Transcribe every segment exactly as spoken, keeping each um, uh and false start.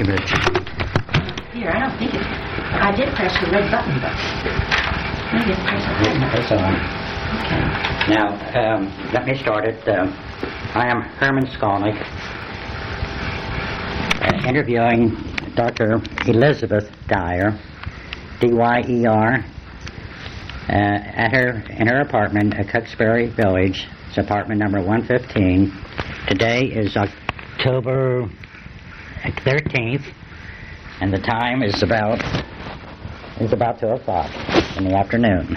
you, Miss. Here, I don't think it... I did press the red button, but... Maybe it's pressed the red button. That's on. Okay. Now, um, let me start it. Um, I am Herman Skolnick, uh, interviewing Doctor Elizabeth Dyer, D Y E R, uh, at her in her apartment at Cooksbury Village. It's apartment number one fifteen. Today is October thirteenth, and the time is about is about two o'clock in the afternoon.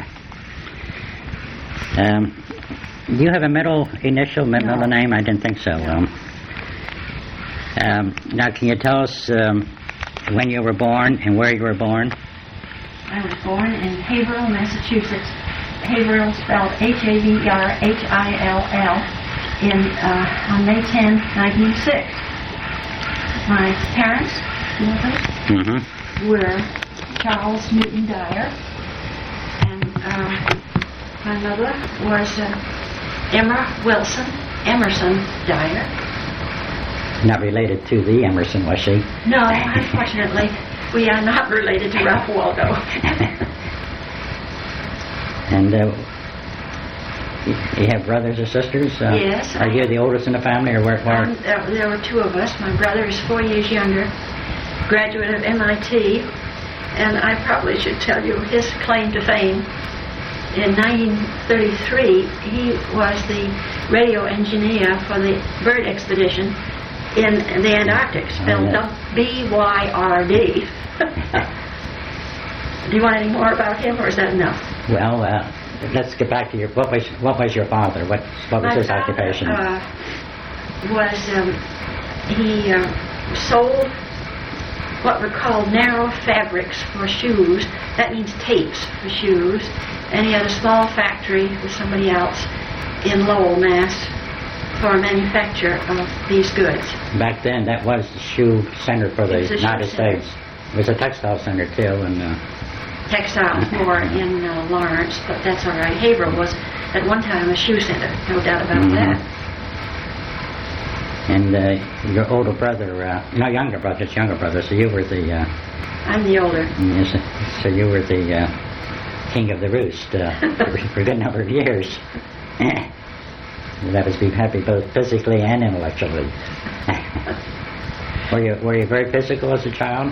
Um, do you have a middle initial, mid- middle No. name? I didn't think so. No. Um, um, now, can you tell us um, when you were born and where you were born? I was born in Haverhill, Massachusetts. Haverhill spelled H A V E R H I L L in, uh, on May tenth, nineteen oh six. My parents, you know them, Mm-hmm. were Charles Newton Dyer, and um, my mother was uh, Emma Wilson Emerson Dyer. Not related to the Emerson, was she? No, unfortunately, we are not related to Ralph Waldo. And uh, you, you have brothers or sisters? Uh, Yes, Are I- you the oldest in the family, or where? where? Um, there, there were two of us. My brother is four years younger, graduate of M I T, and I probably should tell you his claim to fame. In nineteen thirty-three, he was the radio engineer for the bird expedition in the Antarctic, spelled Oh, B Y R D. Do you want any more about him, or is that enough? Well, uh, let's get back to your. What was what was your father? What what was My his father, occupation? Uh, was um, he uh, sold what were called narrow fabrics for shoes. That means tapes for shoes. And he had a small factory with somebody else in Lowell, Mass, for manufacture of these goods. Back then, that was the shoe center for the It was a shoe United center. States. It was a textile center too, and. Uh, Textiles more in uh, Lawrence, but that's all right. Haverhill was at one time a shoe center, no doubt about Mhm. that. And uh, your older brother, uh, no, younger brother, it's younger brother, so you were the, uh, I'm the older. yes, so you were the uh, king of the roost uh, for, for a good number of years. That was be happy both physically and intellectually. Were you were you very physical as a child?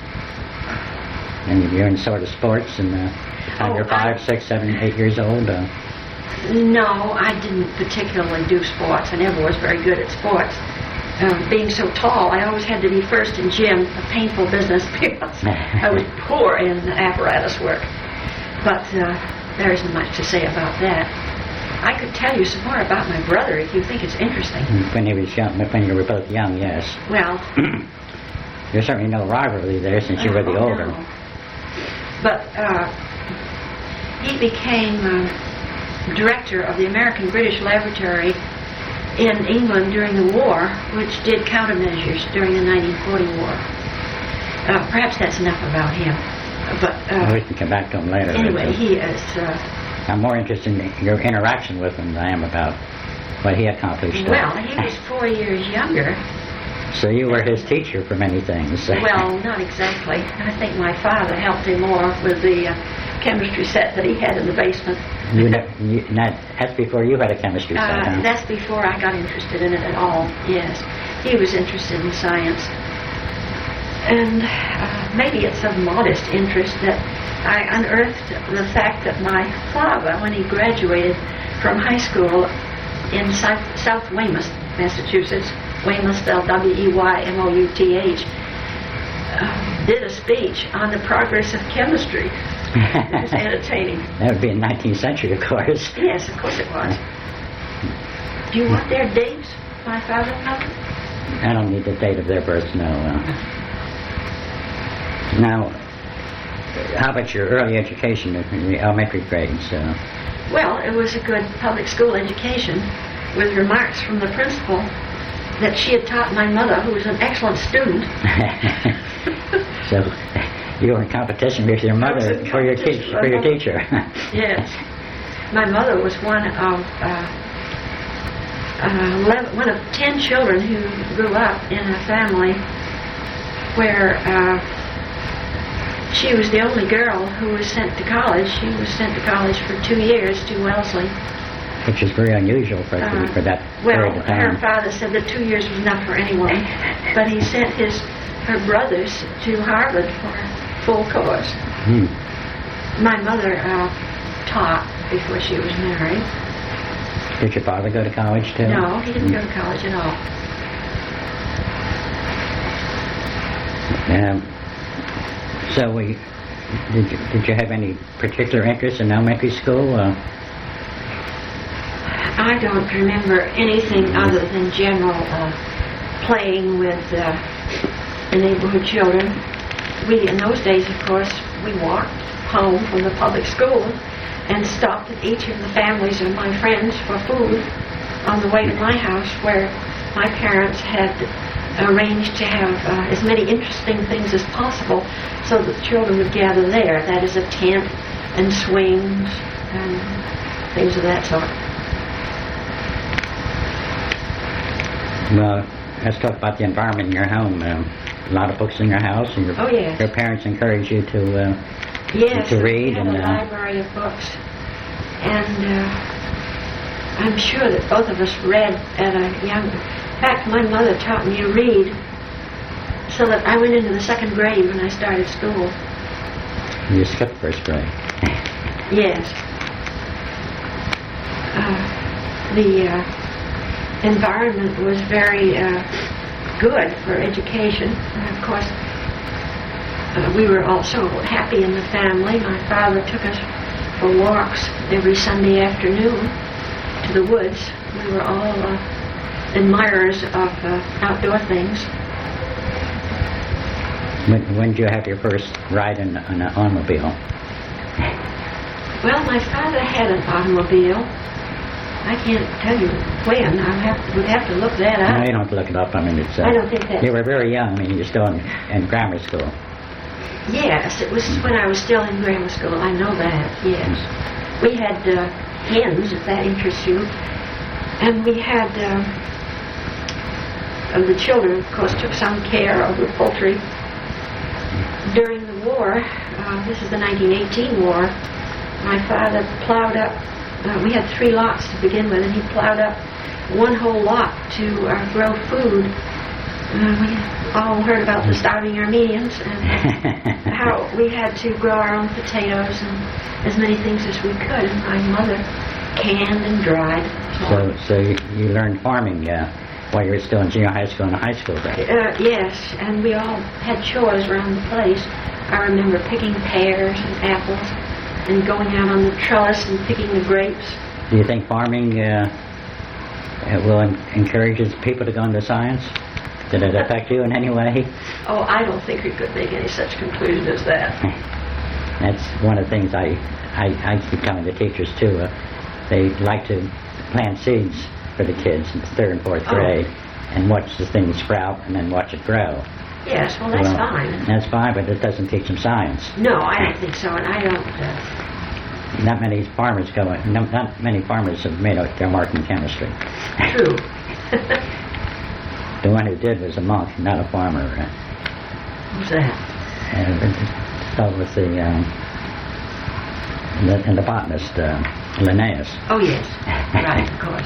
And you're in sort of sports, and uh, when Oh, you're five, I- six, seven, eight years old. Uh, No, I didn't particularly do sports. I never was very good at sports. Um, being so tall, I always had to be first in gym, a painful business because I was poor in apparatus work. But uh, there isn't much to say about that. I could tell you some more about my brother if you think it's interesting. when he was young, when you were both young, yes. Well, There's certainly no rivalry there since you were the oh, older. no. But uh, he became uh, director of the American British Laboratory in England during the war, which did countermeasures during the nineteen forty war. Uh, perhaps that's enough about him. But Well, we uh, can come back to him later. anyway, but, uh, he is. Uh, I'm more interested in your interaction with him than I am about what he accomplished. well, he was four years younger. So you were his teacher for many things. Well, not exactly. I think my father helped him more with the uh, chemistry set that he had in the basement. you, ne- you not, that's before you had a chemistry set, Uh, huh? that's before I got interested in it at all, yes. He was interested in science. And uh, maybe it's of modest interest that I unearthed the fact that my father, when he graduated from high school in South, South Weymouth, Massachusetts, Weymouth spelled W E Y M O U T H, uh, did a speech on the progress of chemistry. It was entertaining. That would be in the nineteenth century, of course. Yes, of course it was. Do you want their dates, my father and mother? I don't need the date of their birth, no. Uh, now, how about your early education in the elementary grades? Uh, Well, it was a good public school education with remarks from the principal that she had taught my mother, who was an excellent student. so you were in competition with your I was mother in for your, competition teach, with for your my mother. teacher. Yes. My mother was one of uh, uh, eleven, one of ten children who grew up in a family where uh, she was the only girl who was sent to college. She was sent to college for two years to Wellesley. Which is very unusual for, Uh, for that well, period of her time. father said that two years was enough for anyone, but he sent his her brothers to Harvard for full course. Hmm. My mother uh, taught before she was married. Did your father go to college too? No, he didn't go to college at all. Um, so we, did you, did you have any particular interest in elementary school? Uh, I don't remember anything other than general uh, playing with uh, the neighborhood children. We, in those days, of course, we walked home from the public school and stopped at each of the families of my friends for food on the way to my house, where my parents had arranged to have uh, as many interesting things as possible so that the children would gather there. That is, a tent and swings and things of that sort. well, let's talk about the environment in your home. Um, a lot of books in your house, and your, Oh, yes. your parents encourage you to uh, Yes, to read we have and, a uh, library of books, and uh, I'm sure that both of us read at a young. In fact, my mother taught me to read, so that I went into the second grade when I started school. you skipped first grade. Yes. Uh, the uh, environment was very uh, good for education, and of course. Uh, we were also happy in the family. My father took us for walks every Sunday afternoon to the woods. We were all uh, admirers of uh, outdoor things. When, when did you have your first ride in, in an automobile? Well, my father had an automobile. I can't tell you when. I have would have to look that No, up. you don't have to look it up. I mean, it's. Uh, I don't think that- You were very young. I mean, you're still in, in grammar school. Yes, it was when I was still in grammar school. I know that, yes. We had uh, hens, if that interests you. And we had, uh, uh, the children, of course, took some care of the poultry. During the war, uh, this is the nineteen eighteen war, my father plowed up, uh, we had three lots to begin with, and he plowed up one whole lot to uh, grow food. Uh, we all heard about the starving Armenians and how we had to grow our own potatoes and as many things as we could. And my mother canned and dried. So, so you, you learned farming uh, while you were still in junior high school and high school grade. Uh, yes, and we all had chores around the place. I remember picking pears and apples and going out on the trellis and picking the grapes. Do you think farming uh, uh, will en- encourage people to go into science? Did it affect you in any way? Oh, I don't think we could make any such conclusion as that. That's one of the things I, I, I keep telling the teachers too. Uh, they like to plant seeds for the kids in third and fourth Oh. grade and watch the thing sprout and then watch it grow. Yes, well, that's Well, fine. That's fine, but it doesn't teach them science. No, I don't think so, and I don't... Uh, Not many farmers go. No, not many farmers have made out their mark in chemistry. true. The one who did was a monk, not a farmer. Uh, Who's that? and it started with the, um, the and the botanist uh, Linnaeus. Oh, yes. Right, of course.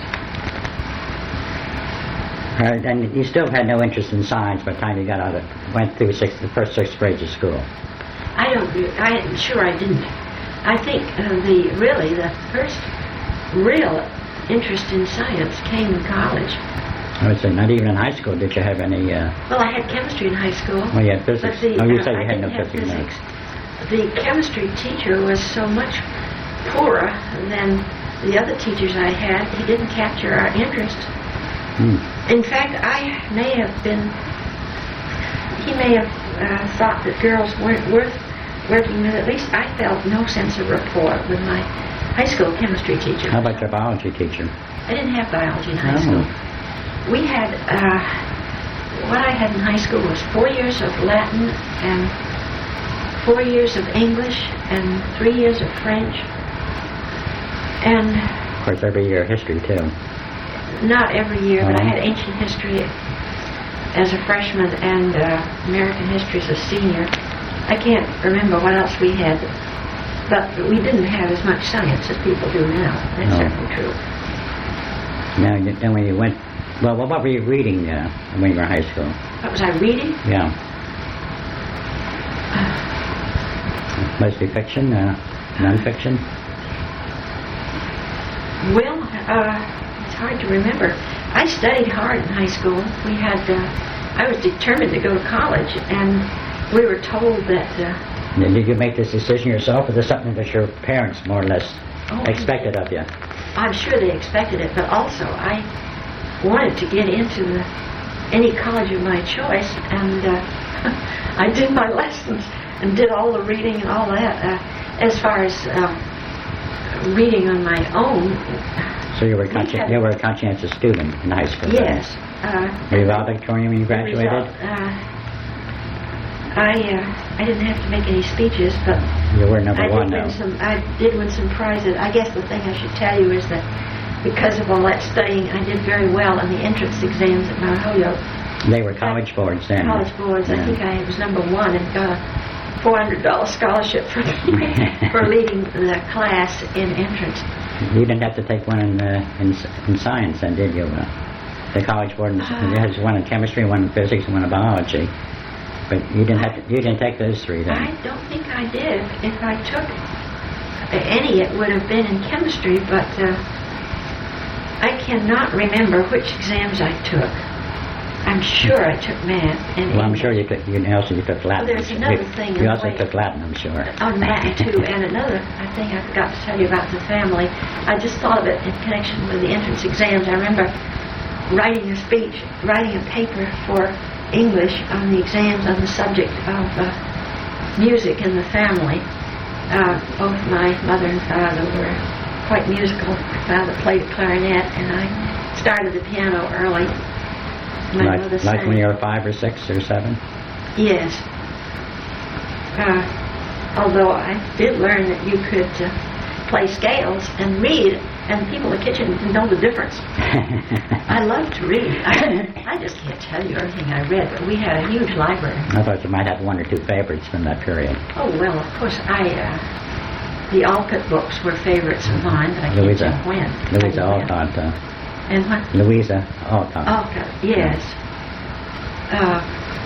All right, and you still had no interest in science by the time you got out of went through six, the first six grades of school. I don't... re- I'm sure I didn't. I think uh, the really the first real interest in science came in college. I would say not even in high school did you have any. Uh, Well, I had chemistry in high school. well, you had physics. But the, oh, you uh, said I you had no didn't have physics. no. physics. The chemistry teacher was so much poorer than the other teachers I had. He didn't capture our interest. Hmm. In fact, I may have been. He may have uh, thought that girls weren't worth working with. At least I felt no sense of rapport with my high school chemistry teacher. How about your biology teacher? I didn't have biology in high Oh. school. We had, uh, what I had in high school was four years of Latin and four years of English and three years of French. And Of course, every year history too. not every year, but I Oh. had ancient history. as a freshman and uh, American history as a senior. I can't remember what else we had, but we didn't have as much science as people do now. That's No. certainly true. Now, you- then when you went, well, what were you reading uh, when you were in high school? What was I reading? Yeah. Mostly fiction, uh, non-fiction? Well, uh, it's hard to remember. I studied hard in high school. We had, uh, I was determined to go to college, and we were told that, uh, Did you make this decision yourself, or was this something that your parents more or less Oh, expected of you? I'm sure they expected it, but also I wanted to get into the, any college of my choice, and uh, I did my lessons and did all the reading and all that. Uh, as far as uh, reading on my own, So you were, We consci- had- you were a conscientious student in high school? yes. Uh, Were you valedictorian when you the graduated? result, uh, I uh, I didn't have to make any speeches, but You were number I one, did though. win some. I did win some prizes. I guess the thing I should tell you is that because of all that studying, I did very well in the entrance exams at Mount Holyoke They were college boards then. College boards. I Yeah. think I was number one and got a four hundred dollar scholarship for for leading the class in entrance. You didn't have to take one in, uh, in, s- in science then, did you? Uh, the college board, in, Uh, it has one in chemistry, one in physics, and one in biology. But you didn't have to, you didn't take those three then. I don't think I did. If I took any, it would have been in chemistry, but uh, I cannot remember which exams I took. I'm sure I took math and Well, I'm English. sure you took, you also you took Latin. there's another you, thing in You the also way- took Latin, I'm sure. On Latin too, and another I think I forgot to tell you about the family. I just thought of it in connection with the entrance exams. I remember writing a speech, writing a paper for English on the exams on the subject of uh, music in the family. Uh, both my mother and father were quite musical. My father played the clarinet, and I started the piano early. My mother Like, like sang. when you were five or six or seven? Yes. Uh, although I did learn that you could uh, play scales and read, and people in the kitchen didn't know the difference. I love to read. I, I just can't tell you everything I read, but we had a huge library. I thought you might have one or two favorites from that period. Oh, well, of course, I, uh, the Alcott books were favorites of mine, but I can't Louisa. tell when. Louisa I knew when. Alcott. Uh, And what? Louisa Alcott. Alcott, yes. Uh,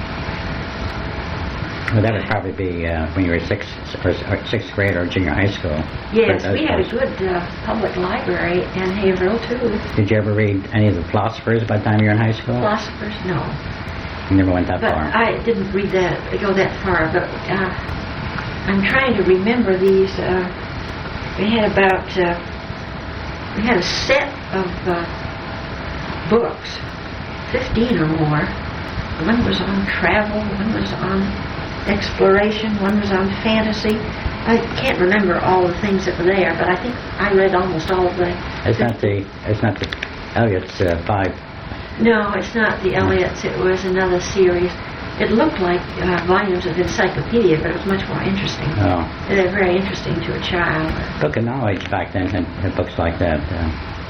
Well, that would probably be uh, when you were sixth or, or sixth grade or junior high school. yes, Those we had a books. good uh, public library in Haverhill, too. Did you ever read any of the philosophers by the time you were in high school? Philosophers, no. You never went that But far. I didn't read that, go that far, but uh, I'm trying to remember these. Uh, we had about, uh, we had a set of uh, books, fifteen or more. One was on travel, one was on exploration, one was on fantasy. I can't remember all the things that were there, but I think I read almost all of them. It's not the, it's not the Eliot's uh, five. No, it's not the Elliots. It was another series. It looked like uh, volumes of encyclopedia, but it was much more interesting. Oh, They're very interesting to a child. Book of Knowledge back then had, had books like that. Uh,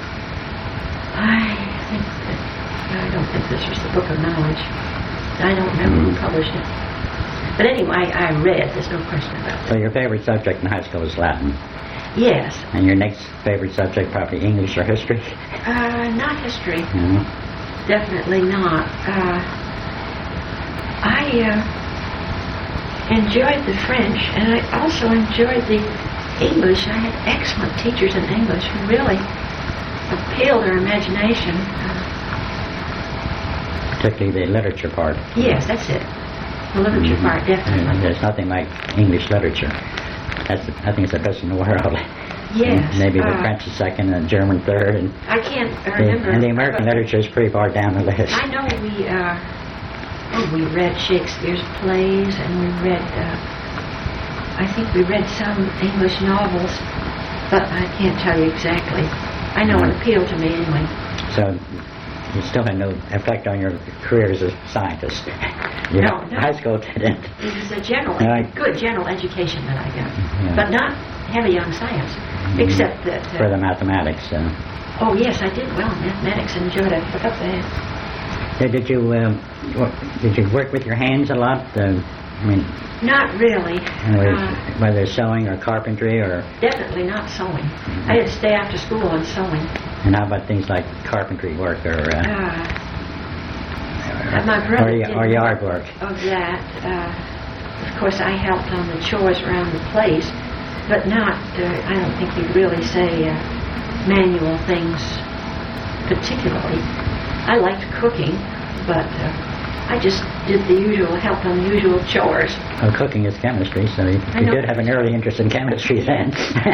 I think that, I don't think this was the Book of Knowledge. I don't remember who published it. But anyway, I read. There's no question about so it. your favorite subject in high school was Latin, Yes. and your next favorite subject probably English or history. Uh, not history. No? Definitely not. Uh, I uh, enjoyed the French, and I also enjoyed the English. I had excellent teachers in English who really appealed our imagination. Uh, Particularly the literature part. yes, that's it. The literature Mhm. part, And definitely. there's nothing like English literature. That's the, I think it's the best in the world. Yes. Maybe the uh, French is second and German third, and I can't the, remember. and the American but literature is pretty far down the list. I know we, uh, oh, we read Shakespeare's plays, and we read, uh, I think we read some English novels, but I can't tell you exactly. I know it appealed to me anyway. So you still had no effect on your career as a scientist. Your No, no. high school didn't. It was a general, Right. good general education that I got, Yeah. but not heavy on science, except that. For Uh, the mathematics. Uh, oh yes, I did well in mathematics and enjoyed it. Look up there. So did you uh, what, did you work with your hands a lot? Uh, I mean, Not really. whether, Uh, whether sewing or carpentry, or definitely not sewing. I had to stay after school on sewing. and how about things like carpentry work or uh, Uh, uh, my brother or, y- did or more yard work? of that. Uh, of course, I helped on the chores around the place, but not. Uh, I don't think you'd really say uh, manual things particularly. I liked cooking, but uh, I just did the usual, helped on the usual chores. Well, cooking is chemistry, so you, I you know. did have an early interest in chemistry then.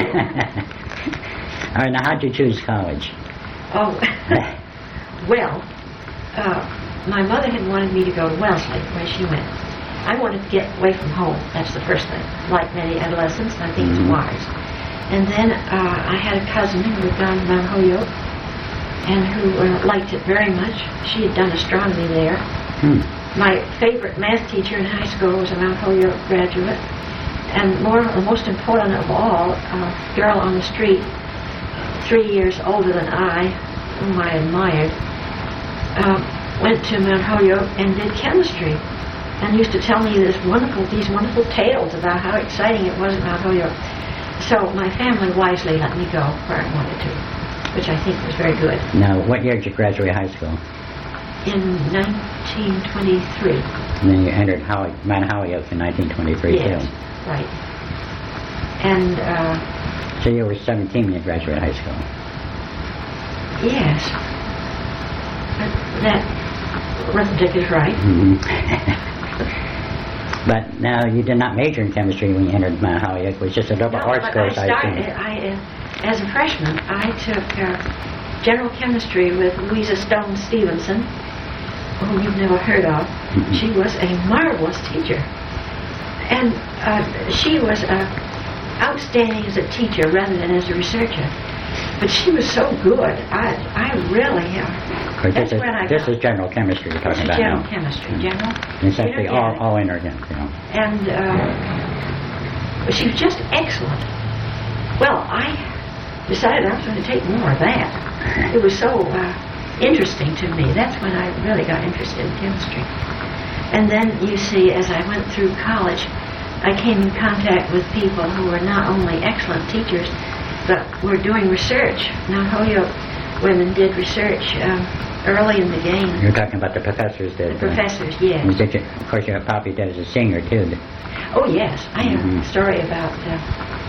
All right, now how'd you choose college? Oh, well, uh, my mother had wanted me to go to Wellesley, where she went. I wanted to get away from home. That's the first thing. Like many adolescents, and I think Mhm. it's wise. And then uh, I had a cousin who had gone to Mount Holyoke and who uh, liked it very much. She had done astronomy there. Hmm. My favorite math teacher in high school was a Mount Holyoke graduate. And more, the most important of all, a girl on the street, three years older than I, whom I admired, uh, went to Mount Holyoke and did chemistry, and used to tell me this wonderful, these wonderful tales about how exciting it was at Mount Holyoke. So my family wisely let me go where I wanted to, which I think was very good. Now, what year did you graduate high school? In nineteen twenty-three. And then you entered Howy, Mount Holyoke in nineteen twenty-three Yes, too. right. And uh, So you were seventeen when you graduated high school. yes, but that arithmetic is right. Hmm. But now you did not major in chemistry when you entered Mount Holyoke. It was just a double No, arts but course, I I started. assume. I, uh, as a freshman, I took uh, general chemistry with Louisa Stone Stevenson, whom you've never heard of. Mhm. She was a marvelous teacher, and uh, she was uh, outstanding as a teacher rather than as a researcher. But she was so good. I, I really. Uh, Of course, that's this is, when I this got- is general chemistry you're This talking is about general now. chemistry, Mm. general. It's actually all, inorganic. all inorganic, you know. And uh, she was just excellent. Well, I decided I was going to take more of that. It was so uh, interesting to me. That's when I really got interested in chemistry. And then, you see, as I went through college, I came in contact with people who were not only excellent teachers, but were doing research. Mount Holyoke women did research um, early in the game. You're talking about the professors that... The professors, yes. Uh, did you, of course, you probably did as a senior, too. Oh, yes. I have Mhm. a story about... Uh,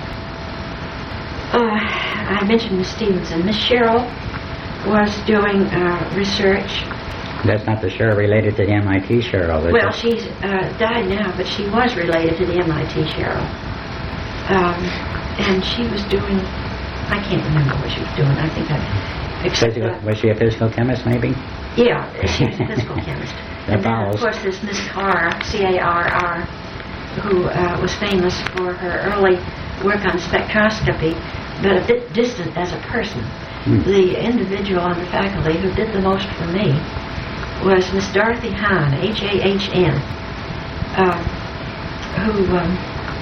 uh, I mentioned Miss Stevenson. Miss Sherrill was doing uh, research. That's not the Cheryl related to the M I T Cheryl, is Well, it? she's uh, died now, but she was related to the M I T Sherrill. Um, and she was doing... I can't remember what she was doing. I think I... Except, Physical, uh, was she a physical chemist, maybe? yeah, she was a physical chemist. That And then, of follows. course, there's Miss Carr, C A R R, who uh, was famous for her early work on spectroscopy, but a bit distant as a person. Hmm. The individual on the faculty who did the most for me was Miss Dorothy Hahn, H A H N, uh, who um,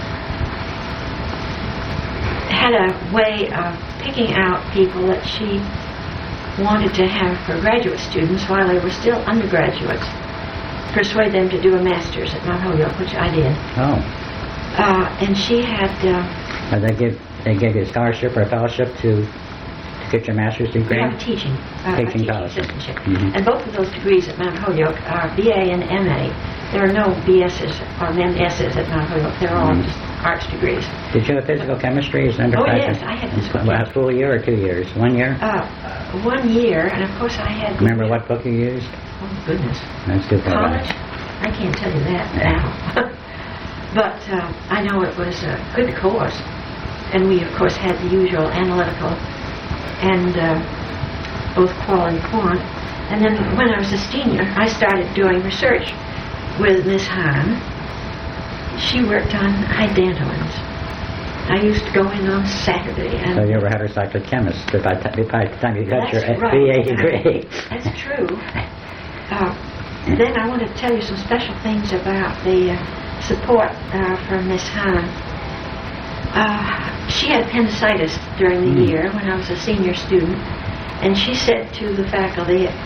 had a way of picking out people that she wanted to have for graduate students while they were still undergraduates, persuade them to do a master's at Mount Holyoke, which I did. Oh. Uh, and she had, uh, Uh, they give they give you a scholarship or a fellowship to, to get your master's we degree? have a teaching, uh, a Teaching teaching fellowship. assistantship. Mhm. And both of those degrees at Mount Holyoke are B A and M A. There are no B S's or M S's at Mount Holyoke. They're all Mhm. just arts degrees. Did you have physical chemistry as an Oh, undergraduate? yes, I had physical Well, a chemistry. full year or two years? One year? Uh, one year, and of course I had... Remember what book you used? Oh, goodness. That's too far College? back. I can't tell you that now. But uh, I know it was a good course. And we, of course, had the usual analytical and uh, both qual and quant. And then when I was a senior, I started doing research with Miss Hahn. She worked on idantoins. I used to go in on Saturday. And So you were a heterocyclic chemist by, t- by the time you got That's your right. B A degree. That's true. Uh, then I want to tell you some special things about the uh, support uh, from Miss Hahn. Uh, she had appendicitis during the Mm. year when I was a senior student, and she said to the faculty,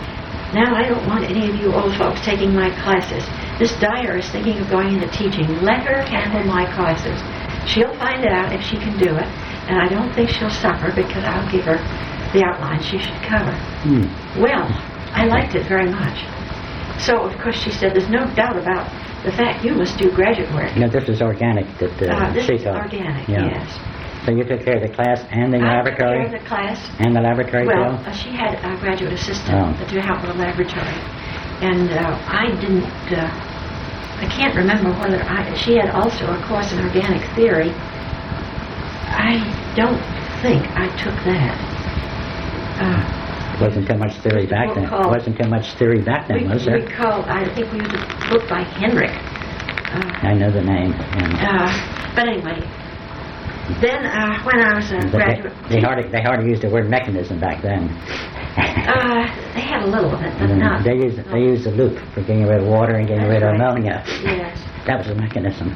Now, I don't want any of you old folks taking my classes. Miss Dyer is thinking of going into teaching. Let her handle my classes. She'll find out if she can do it, and I don't think she'll suffer because I'll give her the outline she should cover. Hmm. Well, I liked it very much. So, of course, she said, there's no doubt about the fact you must do graduate work. No, this is organic that uh, Uh, this she is taught. organic, Yeah. yes. So you took care of the class and the I took laboratory? care of the class. And the laboratory, Well, too? uh, she had a graduate assistant Oh. to help with the laboratory. And uh, I didn't, uh, I can't remember whether I, she had also a course in organic theory. I don't think I took that. Uh, Wasn't too much theory There's a back book then. called- Wasn't too much theory back then, we, was there? we called, I think we used a book by Henrik. Uh, I know the name. Yeah. uh, but anyway, then uh, when I was a But graduate... They, they, hardly, they hardly used the word mechanism back then. Uh, they had a little of it, but Mm, not... they used they used the loop for getting rid of water and getting That's rid of right. ammonia. Yes. That was the mechanism.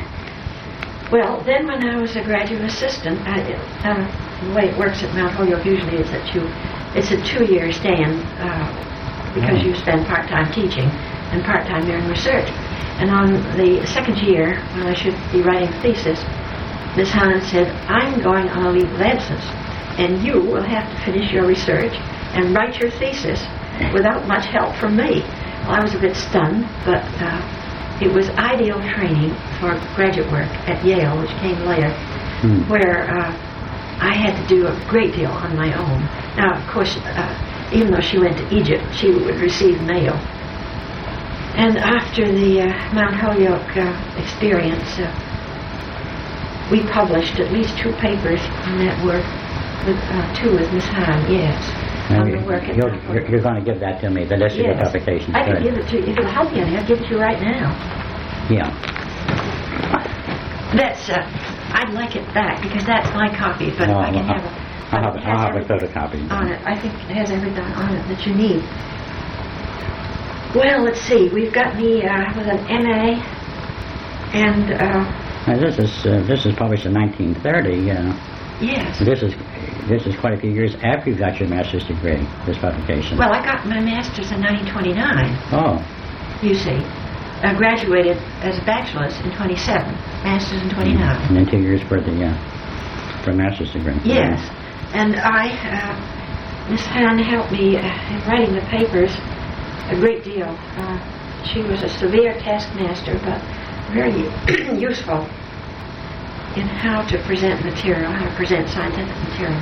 Well, then when I was a graduate assistant, I, uh, the way it works at Mount Holyoke usually is that you, it's a two-year stand uh, because Oh. you spend part-time teaching and part-time doing research. And on the second year, when I should be writing a thesis, Miss Hahn said, I'm going on a leave of absence, and you will have to finish your research and write your thesis without much help from me. Well, I was a bit stunned, but uh, it was ideal training for graduate work at Yale, which came later, Hmm. where uh, I had to do a great deal on my own. Now, of course, uh, even though she went to Egypt, she would receive mail. And after the uh, Mount Holyoke uh, experience, uh, we published at least two papers on that work, with, uh, two with Miss Hahn, yes, Now, on you- the work at you're, Mount you're, Holyoke. you're going to give that to me, the list of your Yes. publications. I can Good. give it to you. If it'll help you, I'll give it to you right now. Yeah. That's, uh, I'd like it back because that's my copy, but No, I can I'll- have a... I'll have, it I'll has have a everything photocopy. on it. I think it has everything on it that you need. Well, let's see. We've got me uh, with an M A, and uh, Now, this is uh, this is published in nineteen thirty. Uh, yes. this is this is quite a few years after you got your master's degree. This publication. Well, I got my master's in nineteen twenty-nine. Oh. You see, I graduated as a bachelor's in twenty-seven, master's in twenty-nine. And then two years for the uh, for a master's degree. Yes, and I, uh, Miss Hahn helped me uh, in writing the papers a great deal. Uh, she was a severe taskmaster, but very useful in how to present material, how to present scientific material.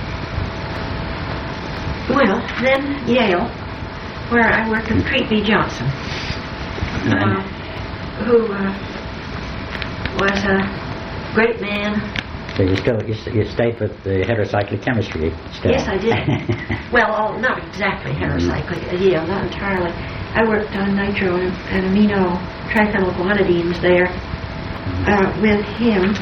Well, then Yale, where I worked with Treat B. Johnson, uh, who uh, was a great man. So you still you, s- you stayed with the heterocyclic chemistry still. Yes, I did. Well, all, not exactly heterocyclic, uh, yeah, not entirely. I worked on nitro and, and amino triphenyl guanidines there uh, with him.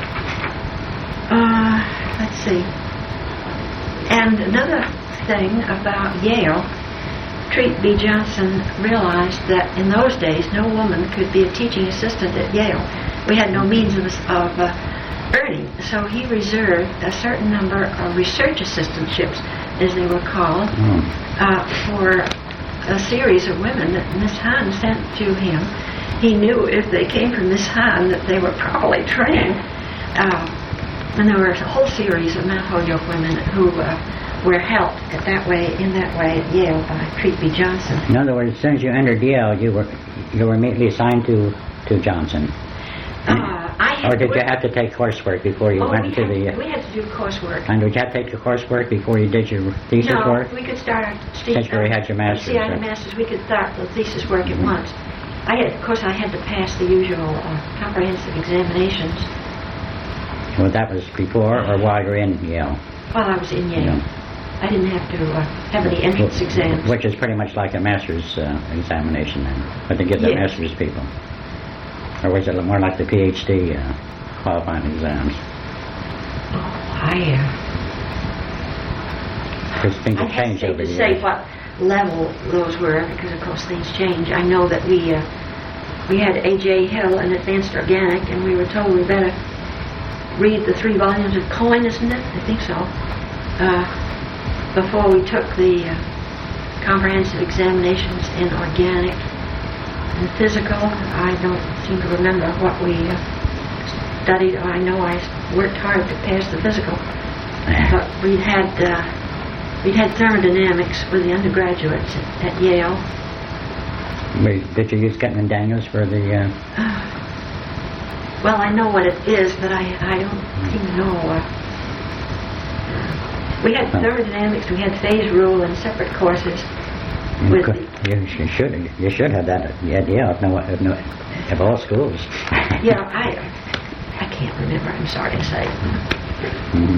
Uh, let's see. And another thing about Yale, Treat B. Johnson realized that in those days no woman could be a teaching assistant at Yale. We had no means of, of uh, earning, so he reserved a certain number of research assistantships, as they were called, Oh. uh, for a series of women that Miss Hahn sent to him. He knew if they came from Miss Hahn that they were properly trained. Uh, and there were a whole series of Mount Holyoke women who uh, were helped at that way, in that way at Yale by Treat B. Johnson. In other words, as soon as you entered Yale, you were you were immediately assigned to to Johnson. Uh, I had Or did to you work- have to take coursework before you oh, went we to had, the? Uh, we had to do coursework. and did you have to take your coursework before you did your thesis no, work? we could start our ste- Since you already had your master's, See, I had right? a master's. We could start the thesis work at once. I had, of course, I had to pass the usual uh, comprehensive examinations Well, that was before or while you're in Yale. while I was in Yale. Yeah. I didn't have to uh, have any entrance Wh- exams. Which is pretty much like a master's uh, examination then, but they give the Yes. master's people. Or was it more like the PhD uh, qualifying exams? Oh, I, Because things uh, I have changed hesitate over to the say years. what level those were because, of course, things change. I know that we uh, we had A J Hill in Advanced Organic, and we were told we better read the three volumes of Coyne, isn't it? I think so. Uh, before we took the uh, comprehensive examinations in organic and physical. I don't seem to remember what we uh, studied. I know I worked hard to pass the physical, but we had uh, we had thermodynamics with the undergraduates at, at Yale. Wait, did you use Getman Daniels for the? Uh... Well, I know what it is, but I I don't seem to know. Uh, we had thermodynamics, we had phase rule in separate courses. You, With could, you, you should you should have that at Yale of no of, no, of all schools. Yeah, I I can't remember. I'm sorry to say. Mm-hmm.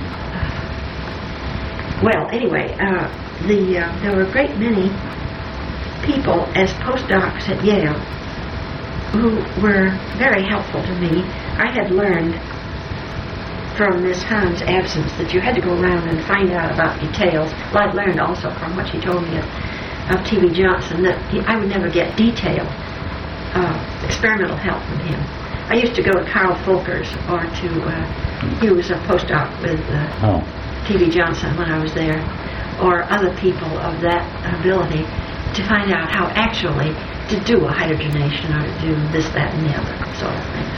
Well, anyway, uh, the uh, there were a great many people as postdocs at Yale who were very helpful to me. I had learned from Miss Hahn's absence that you had to go around and find out about details. Well, I'd learned also from what she told me of, of T B Johnson that he, I would never get detailed uh, experimental help from him. I used to go to Carl Folkers or to, uh, he was a postdoc with uh, Oh. T B Johnson when I was there, or other people of that ability to find out how actually to do a hydrogenation or to do this, that, and the other sort of things.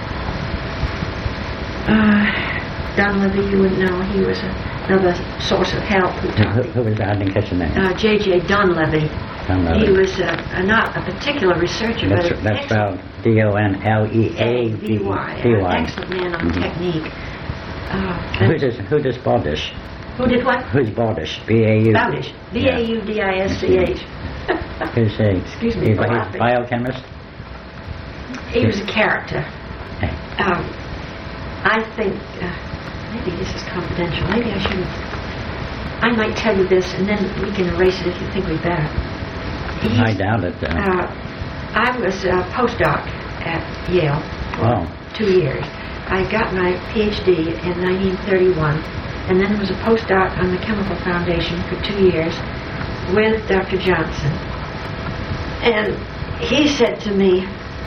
Uh, Dunleavy, you would know, he was another source of help who Who, taught who, me. who was that? I didn't catch the name. Uh, J J Dunleavy. Dunleavy. He was uh, a, not a particular researcher, That's, but an that's excellent spelled D O N L E A V V Y, V an Y. excellent man on Mhm. technique. Uh, Who does who does Bawdish? who did what? Who's Bawdish? B A U. Bowdish. B A U D I S C H. Who's a Excuse me he's for a laughing. biochemist? He was a character. Um, I think, uh, maybe this is confidential. Maybe I shouldn't. I might tell you this, and then we can erase it if you think we better. He's, I doubt it. Uh, Uh, I was a postdoc at Yale for Oh. two years. I got my P H D in nineteen thirty-one, and then was a postdoc on the Chemical Foundation for two years with Doctor Johnson. And he said to me,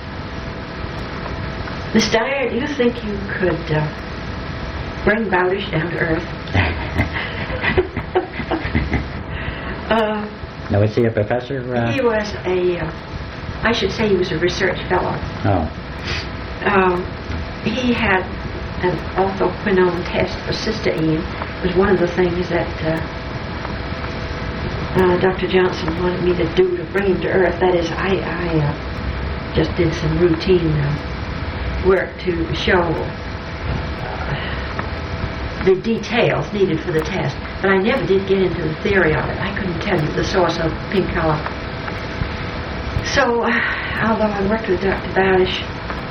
Miss Dyer, do you think you could uh, bring Bowdish down to earth? uh, now, was he a professor? Uh, he was a, uh, I should say he was a research fellow. oh. Um, he had an orthoquinone test for cysteine. It was one of the things that uh, uh, Doctor Johnson wanted me to do to bring him to earth. That is, I, I uh, just did some routine uh, work to show uh, the details needed for the test, but I never did get into the theory of it. I couldn't tell you the source of pink color. So, uh, although I worked with Doctor Bowdish,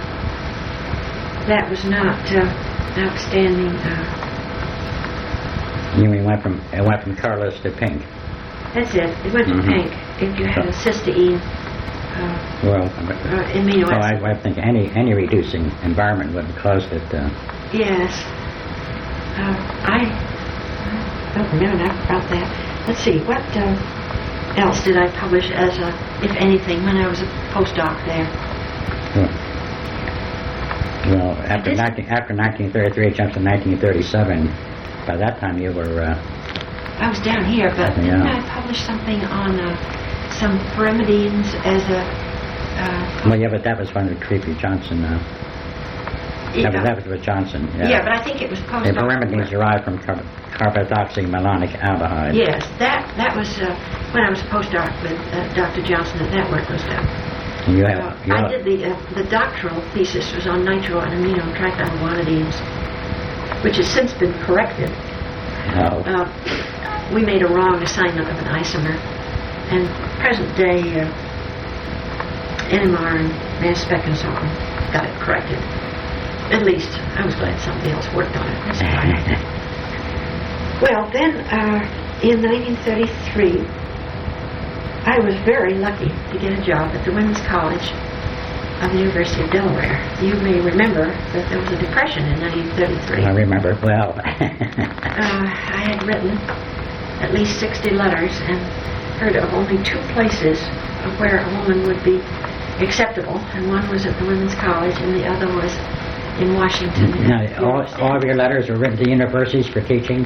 that was not uh, outstanding. Uh, You mean went from it went from colorless to pink? that's it. It went to Mhm. pink. If you had a cysteine uh, Well, uh, amino so I, acid. I think any any reducing environment would have caused it. Uh, Yes. Uh, I don't know enough about that. Let's see, what uh, else did I publish as a, if anything, when I was a postdoc there? well, well, after This- nineteen, after nineteen thirty-three, it jumps to nineteen thirty-seven. By that time, you were. Uh, I was down here, but Yeah. didn't I publish something on uh, some pyrimidines as a... Uh, well, yeah, but that was when Creepy Johnson. Uh, yeah, that, was, that was with Johnson. Yeah, yeah, but I think it was the postdoc. pyrimidines derived from car- carboxymalonic aldehyde. Yes, that that was uh, when I was a postdoc with uh, Doctor Johnson that that work was done. And you have. Uh, you I have- did the uh, the doctoral thesis was on nitro and amino trichoguanidines, which has since been corrected. Oh. Uh, we made a wrong assignment of an isomer, and present day uh, N M R and mass spec and so on got it corrected. At least I was glad somebody else worked on it. That's fine. Well, then uh, in nineteen thirty-three, I was very lucky to get a job at the Women's College of the University of Delaware. You may remember that there was a depression in nineteen thirty-three. I remember well. Uh, I had written at least sixty letters and heard of only two places where a woman would be acceptable, and one was at the Women's College and the other was in Washington. Now, all, all of your letters were written to universities for teaching?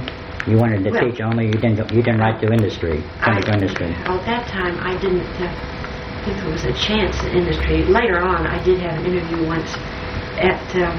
You wanted to Well- teach only, you didn't, go- you didn't write to industry, come to I- industry. Well, at that time, I didn't uh, think there was a chance in industry. Later on, I did have an interview once at um,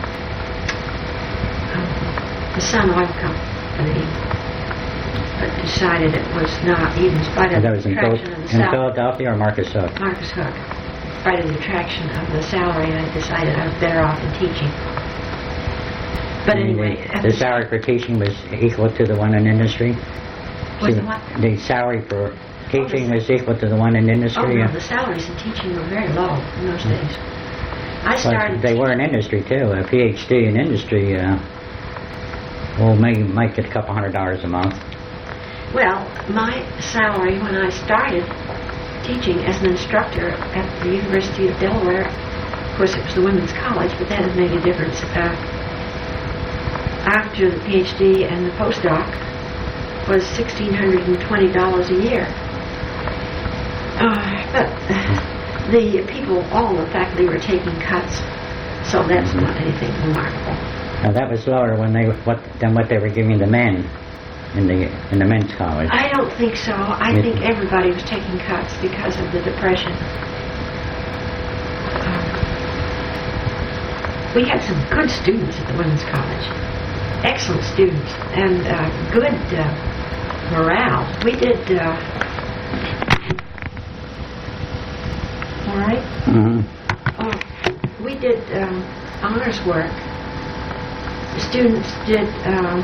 um, the Sun Oil Company, but decided it was not, even in spite of And that the was in, Phil- attraction of the in salary. Philadelphia or Marcus Hook? Marcus Hook. In spite of the attraction of the salary, I decided I was better off in teaching. But And anyway, the- at The salary for teaching was equal to the one in industry? Was See, the what? The salary for teaching the- was equal to the one in Oh, industry? no, uh, the salaries in teaching were very low in those days. I Well, started they were in teaching- industry too. A PhD in industry, uh, well, may might get a couple hundred dollars a month. Well, my salary when I started teaching as an instructor at the University of Delaware, of course it was the women's college, but that had made a difference. Uh, after the PhD and the postdoc was one thousand six hundred twenty dollars a year. Uh, but uh, the people, all the faculty were taking cuts, so that's not anything remarkable. Now that was lower when they what than what they were giving the men in the in the men's college. I don't think so. I Yeah. think everybody was taking cuts because of the Depression. Um, we had some good students at the Women's College. Excellent students and uh, good uh, morale. We did, uh, all right? Mm-hmm. Oh, we did um, honors work. The students did um,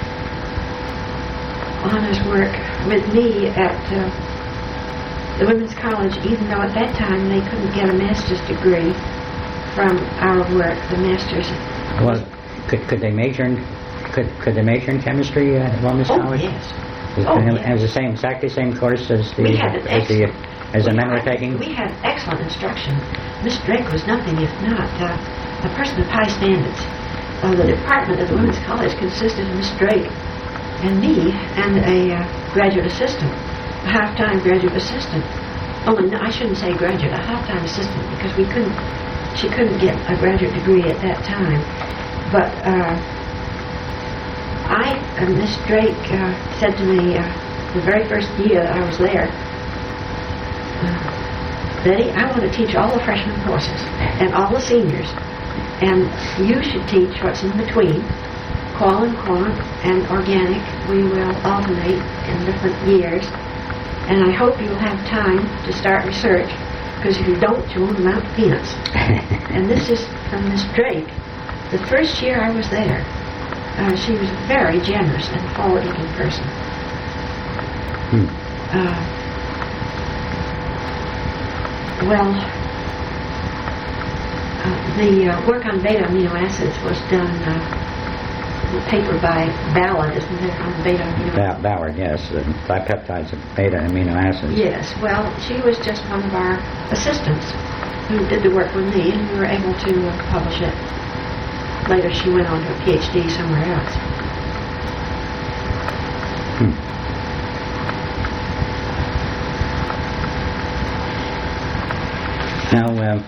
honors work with me at uh, the Women's College, even though at that time they couldn't get a master's degree from our work. The master's. Well, could could they major in could could they major in chemistry at Women's Oh College? yes. Was Oh, it yes. was the same exactly same course as the We had an as the excellent- as the we men were had- taking? We had excellent instruction. Miss Drake was nothing if not uh, a person of high standards. Uh, the department at the Women's College consisted of Miss Drake and me and a uh, graduate assistant, a half-time graduate assistant. Oh, no, I shouldn't say graduate, a half-time assistant, because we couldn't. She couldn't get a graduate degree at that time. But uh, I, uh, Miss Drake, uh, said to me uh, the very first year that I was there, uh, Betty, I want to teach all the freshman courses and all the seniors, and you should teach what's in between, qual and quant and organic. We will alternate in different years, and I hope you'll have time to start research, because if you don't, you won't amount to peanuts. And this is from Miss Drake. The first year I was there, uh, she was a very generous and forward-looking person. Hmm. Uh, well, uh, the uh, work on beta amino acids was done, uh, a paper by Ballard, isn't there, on beta amino acids? Ba- Ballard, yes, the bipeptides of beta amino acids. Yes, well, she was just one of our assistants who did the work with me, and we were able to uh, publish it. Later, she went on to a PhD somewhere else. Hmm. Now, um,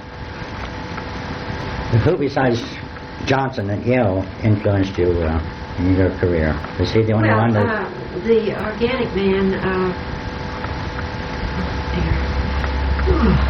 who besides Johnson at Yale influenced you uh, in your career? Was he the only Well, one that... uh, the organic man, uh, oh, dear.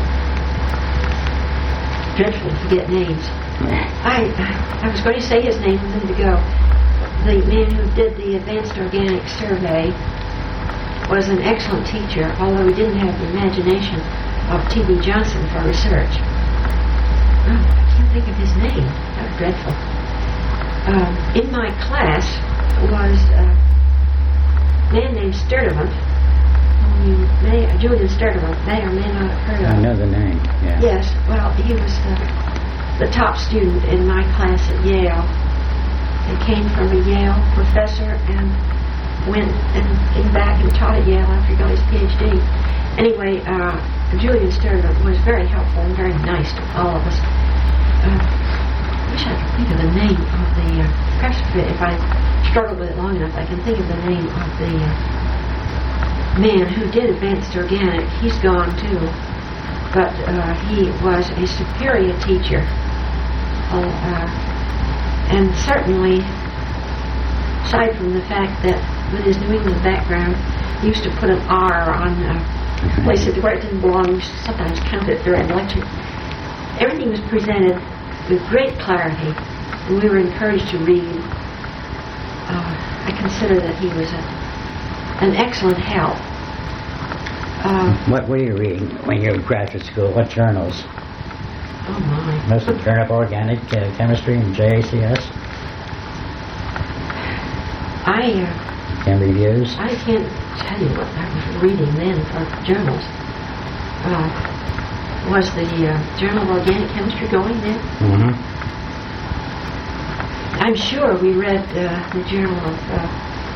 Dreadful to forget names. I I was going to say his name a minute ago. The man who did the Advanced Organic Survey was an excellent teacher, although he didn't have the imagination of T B Johnson for research. Oh, I can't think of his name. How dreadful. Um, in my class was a man named Sturdivant. You may, Julian Sturdivant may or may not have heard of I him. know the name, yeah. Yes, well, he was the, the top student in my class at Yale. He came from a Yale professor and went and came back and taught at Yale after he got his PhD. Anyway, uh, Julian Sturdivant was very helpful and very nice to all of us. Uh, I wish I could think of the name of the, uh, perhaps if I struggle with it long enough, I can think of the name of the uh, man who did Advanced Organic. He's gone too, but uh, he was a superior teacher, oh, uh, and certainly aside from the fact that with his New England background, he used to put an R on uh, places where it didn't belong. He used to sometimes count it during lecture. Everything was presented with great clarity, and we were encouraged to read. Uh, I consider that he was a, an excellent help. Uh, What were you reading when you were in graduate school? What journals? oh my. Most of the Journal of Organic uh, Chemistry and J A C S? I, uh, And reviews? I can't tell you what I was reading then for journals. Uh, was the uh, Journal of Organic Chemistry going then? Mm-hmm. I'm sure we read uh, the Journal of uh,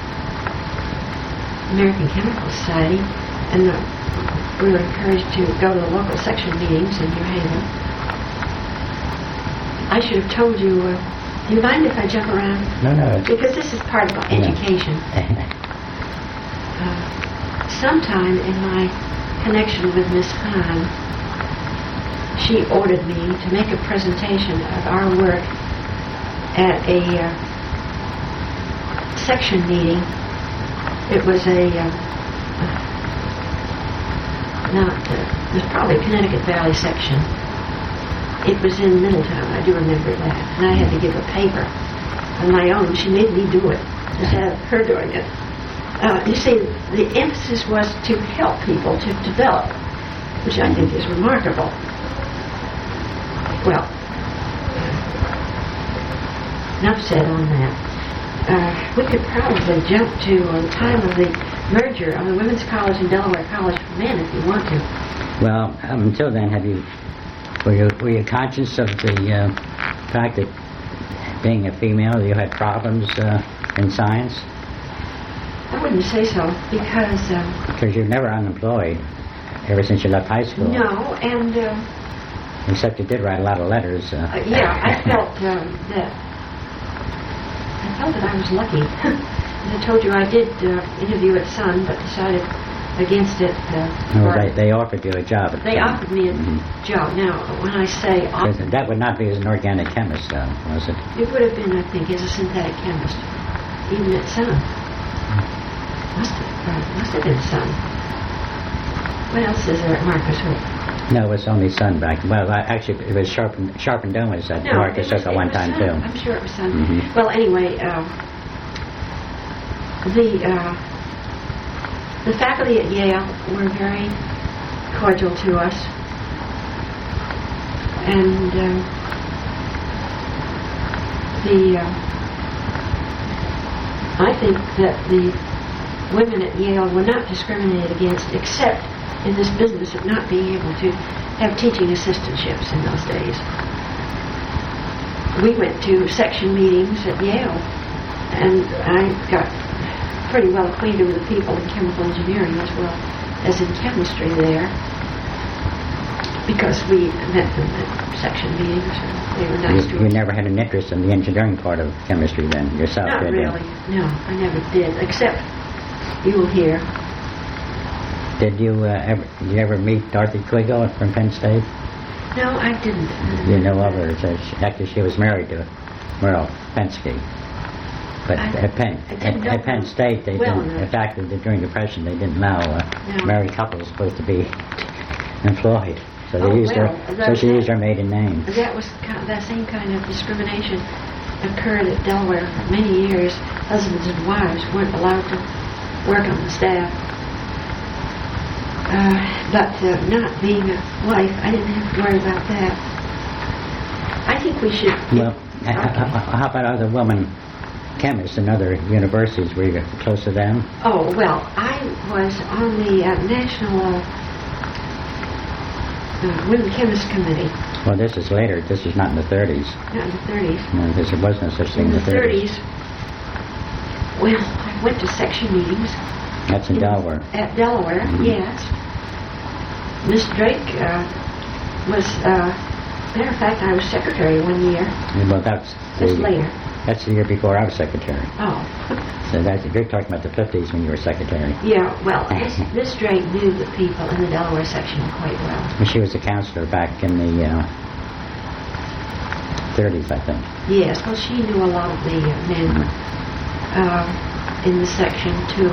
American Chemical Society, and uh, we were encouraged to go to the local section meetings in New Haven. I should have told you, uh, do you mind if I jump around? No, no. Because this is part of my Yeah. education. Uh, sometime in my connection with Miss Hahn, she ordered me to make a presentation of our work at a uh, section meeting. It was a, uh, not, uh, it was probably Connecticut Valley section. It was in Middletown, I do remember that. And I had to give a paper on my own. She made me do it instead of her doing it. Uh, you see, the emphasis was to help people to develop, which I think is remarkable. Well, enough said on that. Uh, we could probably jump to uh, the time of the merger of the Women's College and Delaware College for Men if you want to. Well, um, until then, have you were you were you conscious of the uh, fact that being a female, you had problems uh, in science? I wouldn't say so because um, Because you're never unemployed ever since you left high school. no, and uh, Except you did write a lot of letters. Uh, uh, yeah, I felt um, that I felt that I was lucky. As I told you, I did uh, interview at Sun, but decided against it. Uh, no, for- they, they offered you a job. At They Sun. offered me a Mhm. job. Now, when I say Because offered, that would not be as an organic chemist, though, was it? it would have been, I think, as a synthetic chemist, even at Sun. Must have, uh, must have been Sun. What else is there at Marcus Hook? No, it was only Sun back. Well, I, actually, it was Sharp and, Sharp and Dome was at No, Marcus it was- Hook at it one was time, Sun. too. I'm sure it was Sun. Mhm. Well, anyway, um, the uh, the faculty at Yale were very cordial to us, and um, the uh, I think that the women at Yale were not discriminated against, except in this business of not being able to have teaching assistantships in those days. We went to section meetings at Yale, and I got pretty well acquainted with the people in chemical engineering as well as in chemistry there, because we met them at section meetings, and they were nice You, to you us. never had an interest in the engineering part of chemistry then, yourself, Not did you? really. No, I never did, except you will hear. Did you uh, ever did you ever meet Dorothy Quigo from Penn State? No, I didn't. You know of her. So she, actually, she was married to Merle Penske. But I- at Penn I at, didn't know at Penn her State, they well didn't. enough. In fact, the- during the Depression, they didn't allow uh, No. married couples supposed to be employed. So they Oh, used well, her. So that- she used her maiden name. That was ki- that same kind of discrimination occurred at Delaware for many years. Husbands and wives weren't allowed to work on the staff. Uh, but uh, not being a wife, I didn't have to worry about that. I think we should. Well, Okay. h- h- how about other women chemists in other universities? Were you close to them? Oh, well, I was on the uh, National uh, uh, Women Chemist Committee, Well, this is later. This is not in the thirties. not in the thirties. No, there was no such thing In in the the thirties. thirties, well, I went to section meetings. That's in Delaware. At Delaware, Mhm. yes. Miss Drake uh, was, uh, matter of fact, I was secretary one year. Well, that's the, Just later. That's the year before I was secretary. Oh, So that's, you're talking about the fifties when you were secretary. yeah, well, Miss, Miss Drake knew the people in the Delaware section quite well. And she was a counselor back in the uh, thirties, I think. Yes, well, she knew a lot of the uh, men uh, in the section two.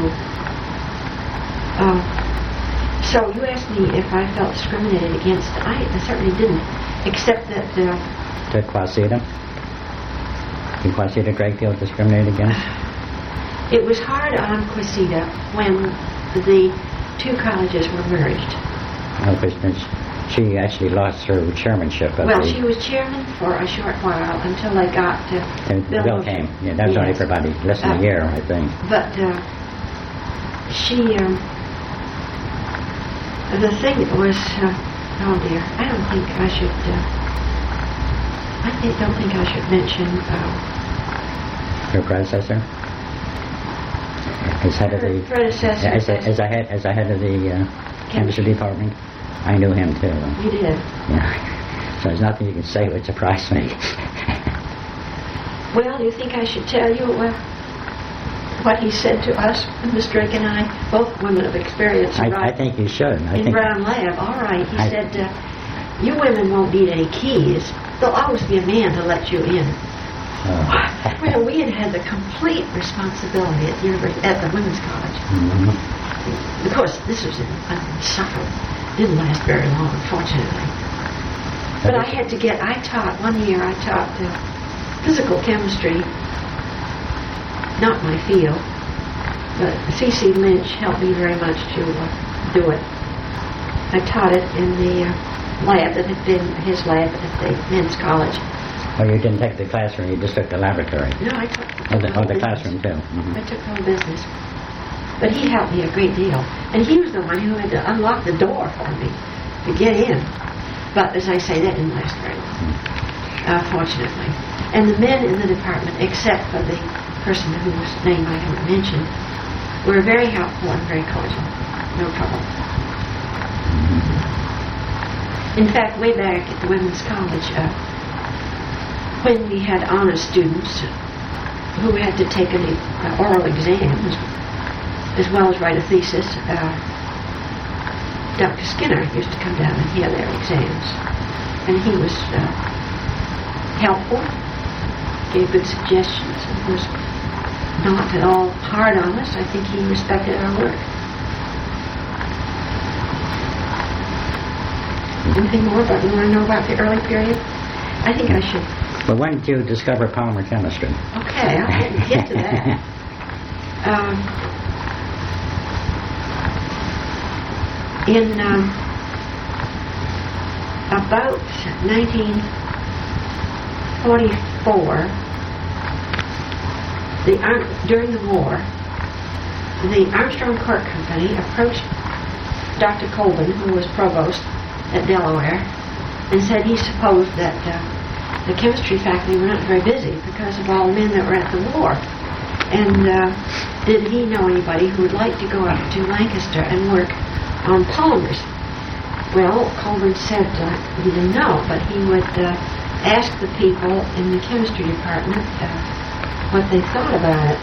Uh, so you asked me if I felt discriminated against. I, I certainly didn't, except that uh, To Quasita? Did Quasita a great deal discriminated against? it was hard on Quasita when the two colleges were merged. No, because she actually lost her chairmanship of Well, the... she was chairman for a short while until they got to the Bill bill Mosher. came. Yeah, that was only Yes. for about less than Uh, a year, I think. But uh, she, um, the thing was, uh, oh dear, I don't think I should, uh, I think, don't think I should mention uh, Her predecessor? As head of her the... predecessor. As, a, as, a head, as a head of the uh, chemistry department? I knew him too. You did. Yeah. So there's nothing you can say would surprise me. Well, you think I should tell you uh, what he said to us, Miss Drake and I, both women of experience. I, in I think you should. I in think Brown Lab. All right. He I- said, uh, you women won't need any keys. There'll always be a man to let you in. uh, Well, we had had the complete responsibility at the, university, at the women's college. mhm. Of course, this was in, in summer. Didn't last very long, unfortunately. But I had to get, I taught, one year I taught uh, physical chemistry, not my field, but C C Lynch helped me very much to uh, do it. I taught it in the uh, lab that had been his lab at the men's college. Well, you didn't take the classroom, you just took the laboratory. No, I took Oh, the, oh, the business. classroom too. Mhm. I took home business. But he helped me a great deal. And he was the one who had to unlock the door for me to get in. But as I say, that didn't last very long, uh, fortunately. And the men in the department, except for the person whose name I haven't mentioned, were very helpful and very cordial. No trouble. In fact, way back at the Women's College, uh, when we had honor students who had to take an uh, oral exam as, as well as write a thesis, uh, Doctor Skinner used to come down and hear their exams. And he was uh, helpful, gave good suggestions, and was not at all hard on us. I think he respected our work. Anything more about you want to know about the early period? I think I should. But when did you discover polymer chemistry? Okay, I'll get, get to that. Um, in um, about nineteen forty-four, the Ar- during the war, the Armstrong Cork Company approached Doctor Colvin, who was provost at Delaware, and said he supposed that uh, the chemistry faculty were not very busy because of all the men that were at the war. And uh, did he know anybody who would like to go up to Lancaster and work on polymers? Well, Colvin said uh, he didn't know, but he would uh, ask the people in the chemistry department uh, what they thought about it.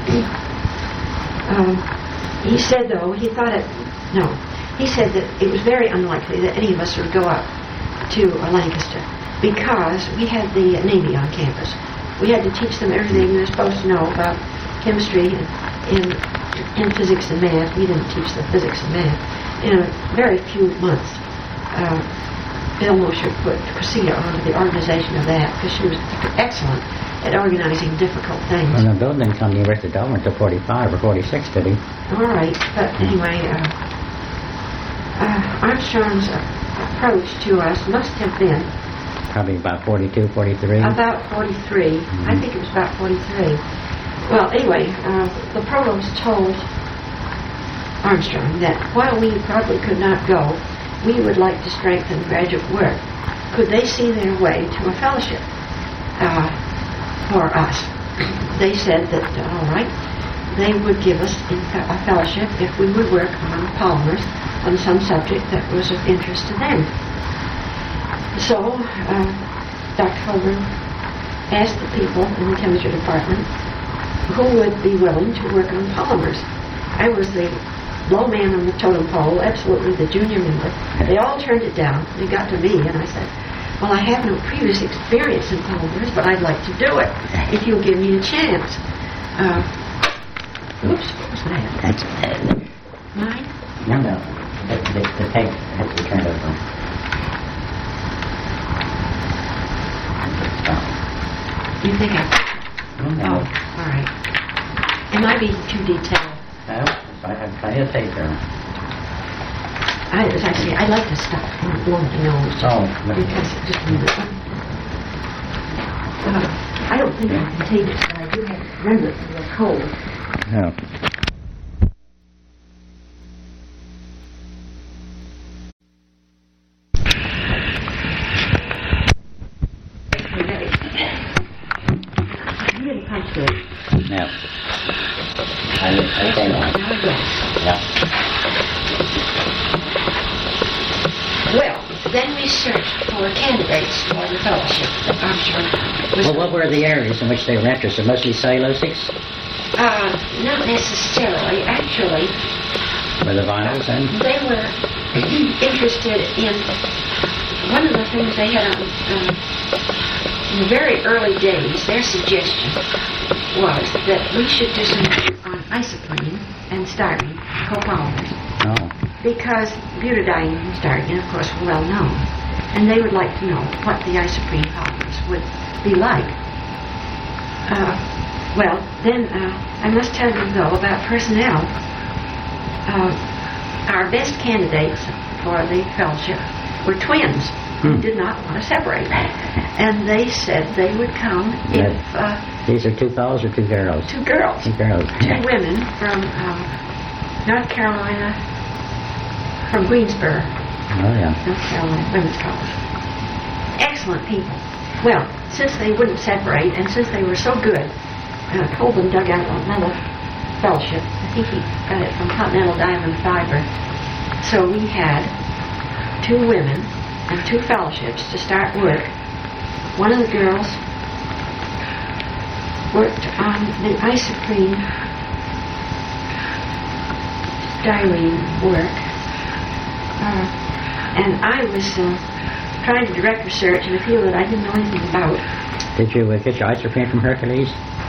um, he said, though, he thought it, no, he said that it was very unlikely that any of us would go up to uh, Lancaster because we had the Navy on campus. We had to teach them everything they're supposed to know about chemistry and in, in physics and math. We didn't teach them physics and math. In a very few months, uh, Bill Mosher put Quasita onto the organization of that because she was excellent at organizing difficult things. Well, the building on the University of Delaware until forty-five or forty-six, did he? All right, but anyway, uh, uh, Armstrong's uh, approach to us must have been Probably about forty-two, forty-three. about forty-three. Mm-hmm. I think it was about forty-three. Well, anyway, uh, the provost told Armstrong that while we probably could not go, we would like to strengthen graduate work. Could they see their way to a fellowship uh, for us? They said that, uh, all right, they would give us a fellowship if we would work on polymers on some subject that was of interest to them. So, uh, Doctor Colvin asked the people in the chemistry department who would be willing to work on polymers. I was the low man on the totem pole, absolutely the junior member. They all turned it down. They got to me, and I said, well, I have no previous experience in polymers, but I'd like to do it if you'll give me a chance. Uh, Oops, what was that? That's, uh, Mine? no, no, the, the, the tape has to be turned over. Oh. You think I... No, no. Oh, all right. It might be too detailed. No, I have plenty of tape there. I, as I say, I like to stop and blow my nose. Oh, Because just a minute. Uh, I don't think I can take it, but I do have to remember it's a little cold. no. You didn't punch it. No. I, I say no. Now, yes. Yeah. Well, then we searched for candidates for the fellowship that Armstrong was... Well, what were the areas in which they were interested? Mostly cellulosics? Uh, not necessarily. Actually, Were the vinyls then? they were interested in... One of the things they had on... Um, in the very early days, their suggestion was that we should do some on isoprene and styrene copolymers. Oh. Because butadiene and styrene, of course, were well known. And they would like to know what the isoprene polymers would be like. Uh, well, then uh, I must tell you, though, about personnel. Uh, our best candidates for the fellowship were twins who Hmm. did not want to separate. And they said they would come if uh, These are two fellows or two girls? two girls, Two girls. two women from uh, North Carolina, from Greensboro, Oh, yeah. North Carolina Women's College. Excellent people. Well, since they wouldn't separate and since they were so good, uh, Colvin dug out another fellowship. I think he got it from Continental Diamond Fiber. So we had two women and two fellowships to start work. One of the girls worked on the isoprene styrene work. Uh, and I was uh, trying to direct research in a field that I didn't know anything about. Did you uh, get your isoprene from Hercules?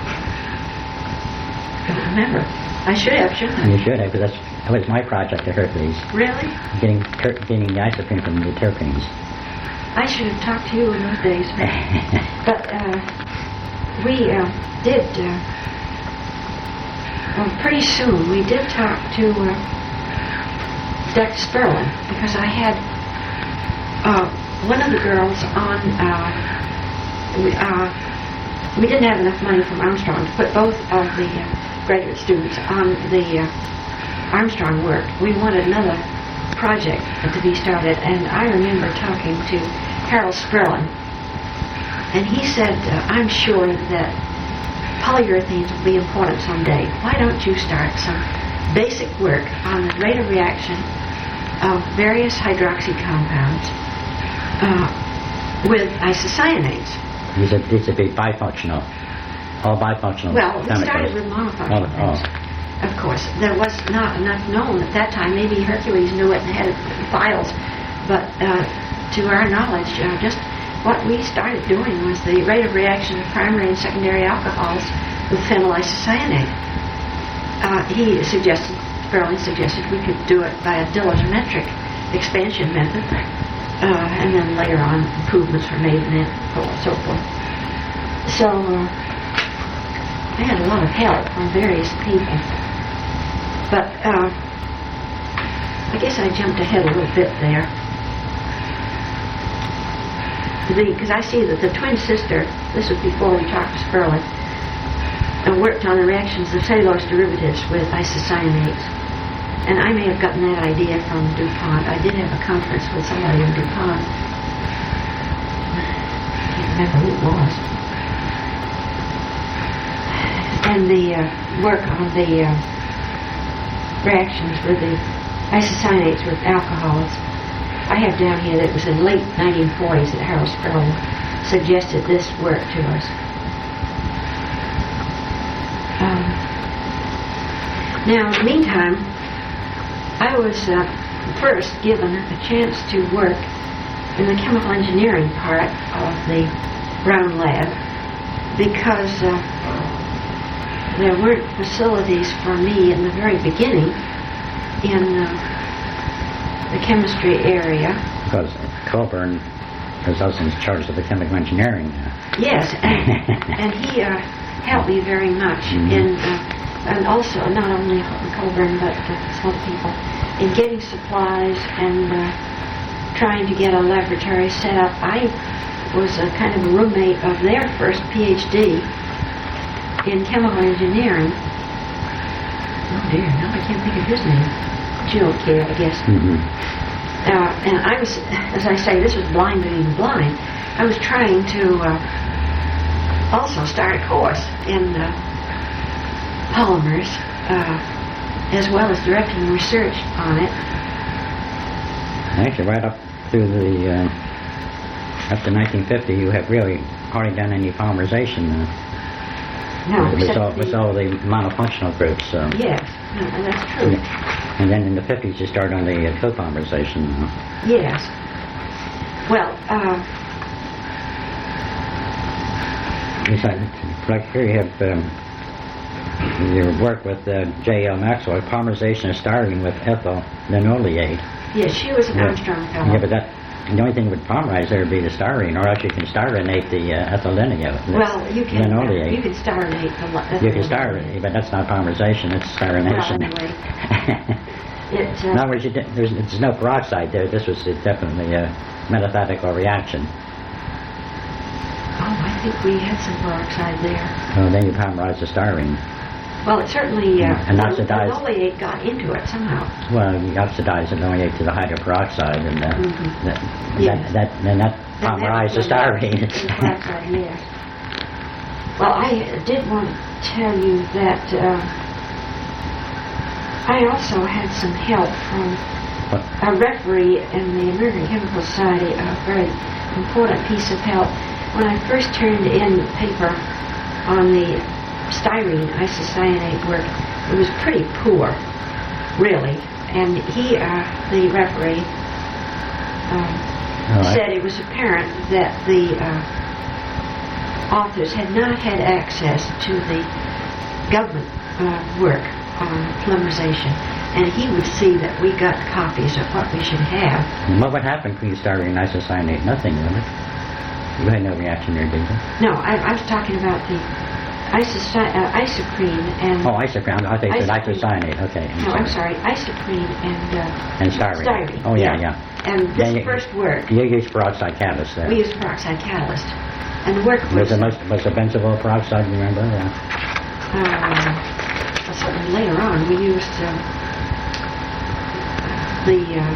I don't remember. I should have, shouldn't I? You should have, because that was my project at Hercules. Really? Getting ter- getting the isoprene from the terpenes. I should have talked to you in those days. But uh, we uh, did, uh, well, pretty soon, we did talk to uh, Doctor Sperlin, because I had uh, one of the girls on, uh, we, uh, we didn't have enough money from Armstrong to put both of the uh, graduate students on the uh, Armstrong work. We wanted another project to be started, and I remember talking to Harold Sperlin, and he said, uh, I'm sure that polyurethanes will be important someday. Why don't you start some basic work on the rate of reaction of various hydroxy compounds uh, with isocyanates? These are these would be bifunctional, all bifunctional. Well, we chemicals. started with monofunctional Oh, things. Of course, there was not enough known at that time. Maybe Hercules knew it and had it in files, but uh, to our knowledge, uh, just what we started doing was the rate of reaction of primary and secondary alcohols with phenyl isocyanate. Uh, he suggested, Sperling suggested, we could do it by a dilatometric expansion method, uh, and then later on improvements were made in it, and so forth. So uh, I had a lot of help from various people. But uh, I guess I jumped ahead a little bit there. Because I see that the twin sister, this was before we talked to Sperling, uh, worked on the reactions of cellulose derivatives with isocyanates. And I may have gotten that idea from DuPont. I did have a conference with somebody in DuPont. I can't remember who it was. And the uh, work on the uh, reactions with the isocyanates with alcohols. I have down here that it was in late nineteen forties that Harold Sperling suggested this work to us. Um, now, in the meantime, I was uh, first given a chance to work in the chemical engineering part of the Brown Lab because uh, there weren't facilities for me in the very beginning in uh, the chemistry area. Because Colburn was also in charge of the chemical engineering. Uh, Yes, and, and he uh, helped me very much Mhm. in, uh, and also not only Colburn but uh, some people, in getting supplies and uh, trying to get a laboratory set up. I was a kind of a roommate of their first PhD in chemical engineering. Oh dear, now I can't think of his name. Joe Care, I guess. mhm. Uh, and I was, as I say, this was blind leading blind. I was trying to uh, also start a course in uh, polymers, uh, as well as directing research on it. Actually, right up through the uh, up to nineteen fifty, you have really hardly done any polymerization. Uh, No, with except all, the- with all the monofunctional groups. So. Yes, no, and that's true. And then in the fifties, you start on the uh, copolymerization. Uh, Yes. Well, uh, It's like, like here you have um, your work with uh, J L Maxwell, polymerization of styrene with ethyl linoleate. yes, she was an Yeah. Armstrong fellow. Yeah, but that the only thing that would polymerize there would be the styrene, or else you can styrenate the uh, ethyl linoleate. Well, you can linoleate. you can styrenate the li- You can styrenate, but that's not polymerization; it's styrenation. Well, anyway, it, In uh, other words, you di- there's, there's no peroxide there. This was definitely a metathetical reaction. oh, I think we had some peroxide there. So then you polymerize the styrene. Well, it certainly uh, And the oxidized. linoleate got into it somehow. Well, you oxidize the linoleate to the hydroperoxide, and uh, Mhm. that, Yes. that, that, then that And that polymerized the was when styrene. the peroxide, yes. Well, I did want to tell you that uh, I also had some help from What? a referee in the American Chemical Society, a very important piece of help. When I first turned in paper on the styrene isocyanate work, it was pretty poor, really. And he, uh, the referee, um, All right. said it was apparent that the uh, authors had not had access to the government uh, work on polymerization, and he would see that we got copies of what we should have. And what would happen when you styrene isocyanate? Nothing, would it? You had no reaction there, did you? No, I, I was talking about the isocy- uh, isoprene and... Oh, isoprene. I think it's Isoprene. isocyanate. Okay. No, I'm sorry, isoprene and... Uh, And styrene. Styrene. Oh, yeah, yeah. And this Then you- first work, You use peroxide catalyst there. we used peroxide catalyst. And the work was... Was the most was the benzoyl peroxide? You remember? Yeah. Uh, well, certainly later on, we used um, the uh,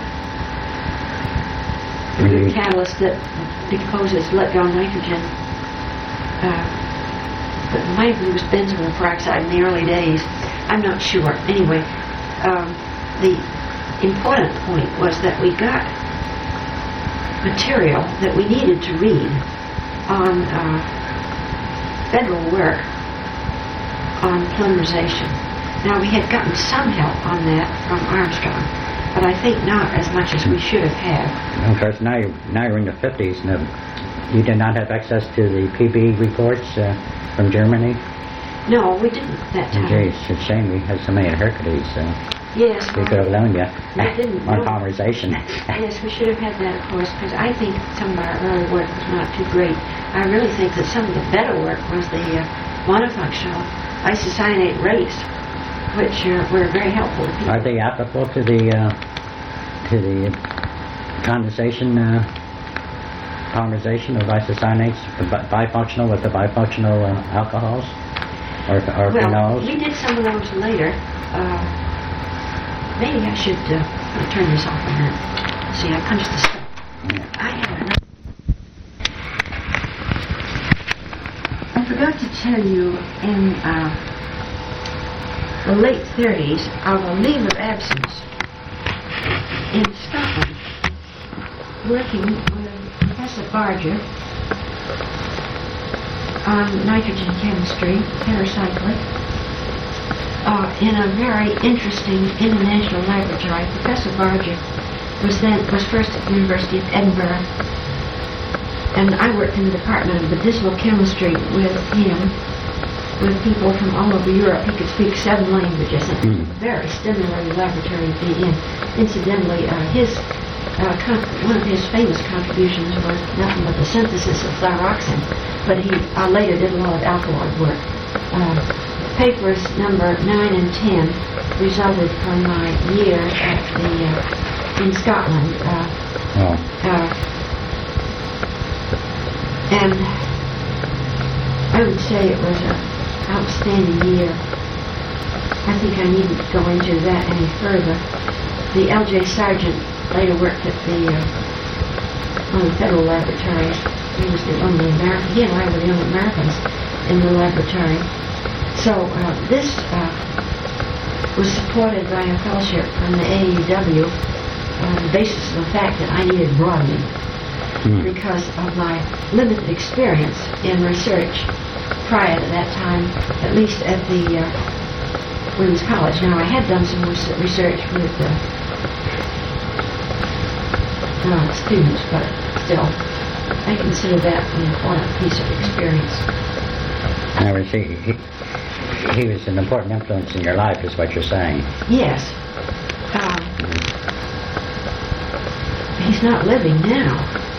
We the used- catalyst that decomposes let-go nitrogen. Uh, but maybe it was benzoyl peroxide in the early days. I'm not sure. Anyway, um, the important point was that we got material that we needed to read on uh, federal work on polymerization. Now, we had gotten some help on that from Armstrong, but I think not as much as we should have had. Of course, now you're, now you're in the fifties. And you did not have access to the P B reports uh, from Germany? No, we didn't that time. Gee, it's a shame we had so many at Hercules. Uh, Yes, we could have well, loaned you we didn't on know. polymerization. yes, we should have had that, of course, because I think some of our early work was not too great. I really think that some of the better work was the uh, monofunctional isocyanate rates, which uh, were very helpful to people. Are they applicable to the uh, to the condensation uh, polymerization of isocyanates, the bi- bifunctional with the bifunctional uh, alcohols or, or Well, phenols? we did some of those later. Uh, maybe I should uh, turn this off a minute. See, I punched the stuff. Yeah. I have another. I forgot to tell you in uh, the late thirties of a leave of absence in Scotland, working with Professor Barger on nitrogen chemistry, paracyclic, uh, in a very interesting international laboratory. Professor Barger was then was first at the University of Edinburgh, and I worked in the department of medicinal chemistry with him. with people from all over Europe. He could speak seven languages, and it was Mm. a very stimulating laboratory to be in. Incidentally, uh, his uh, con- one of his famous contributions was nothing but the synthesis of thyroxine, but he uh, later did a lot of alkaloid work. Uh, papers number nine and ten resulted from my year at the uh, in Scotland. Uh, Oh. uh, and I would say it was an outstanding year. I think I needn't go into that any further. The L J Sargent later worked at the uh, one of the federal laboratories. He was the only American. He and I were the only Americans in the laboratory. So uh, this uh, was supported by a fellowship from the A E W on the basis of the fact that I needed broadening Mm. because of my limited experience in research prior to that time, at least at the uh, Women's College. Now, I had done some res- research with uh, uh, students, but still, I consider that an important piece of experience. In other words, he, he, he was an important influence in your life, is what you're saying. Yes. Uh, he's not living now.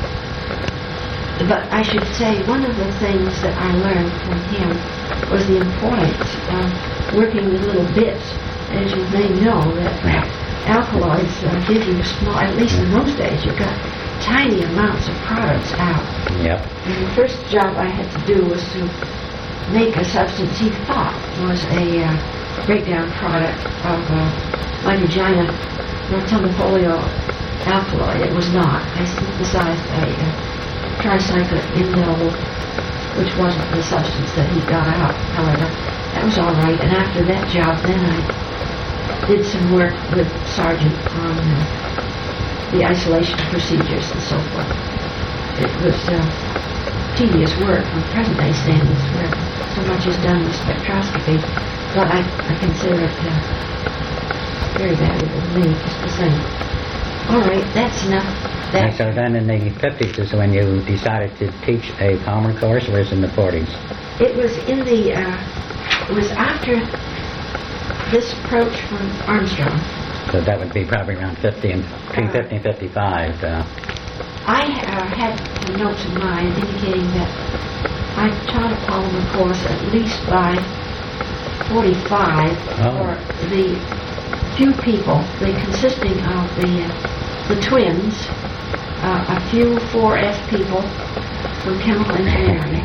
But I should say one of the things that I learned from him was the importance of working with little bits. As you may know, that alkaloids uh, give you small, at least in those days, you got tiny amounts of products out. Yep. And the first job I had to do was to make a substance he thought was a uh, breakdown product of uh, Ligrogina nortemnifolio alkaloid. It was not. I synthesized a uh, tricyclic indole, which wasn't the substance that he got out, however. That was all right. And after that job, then I did some work with Sargent on uh, the isolation procedures and so forth. It was uh, tedious work from present-day standards, where so much is done with spectroscopy, but I, I consider it uh, very valuable to me, just the same. All right, that's enough. And That, so then in the fifties is when you decided to teach a Palmer course, or was it in the forties? it was in the, uh, it was after this approach from Armstrong. So that would be probably around fifty and between Uh, fifty and fifty-five. Uh, I uh, had some notes of mine indicating that I taught a polymer course at least by forty-five Oh. for the few people, the consisting of the uh, the twins, uh, a few four F people from chemical engineering,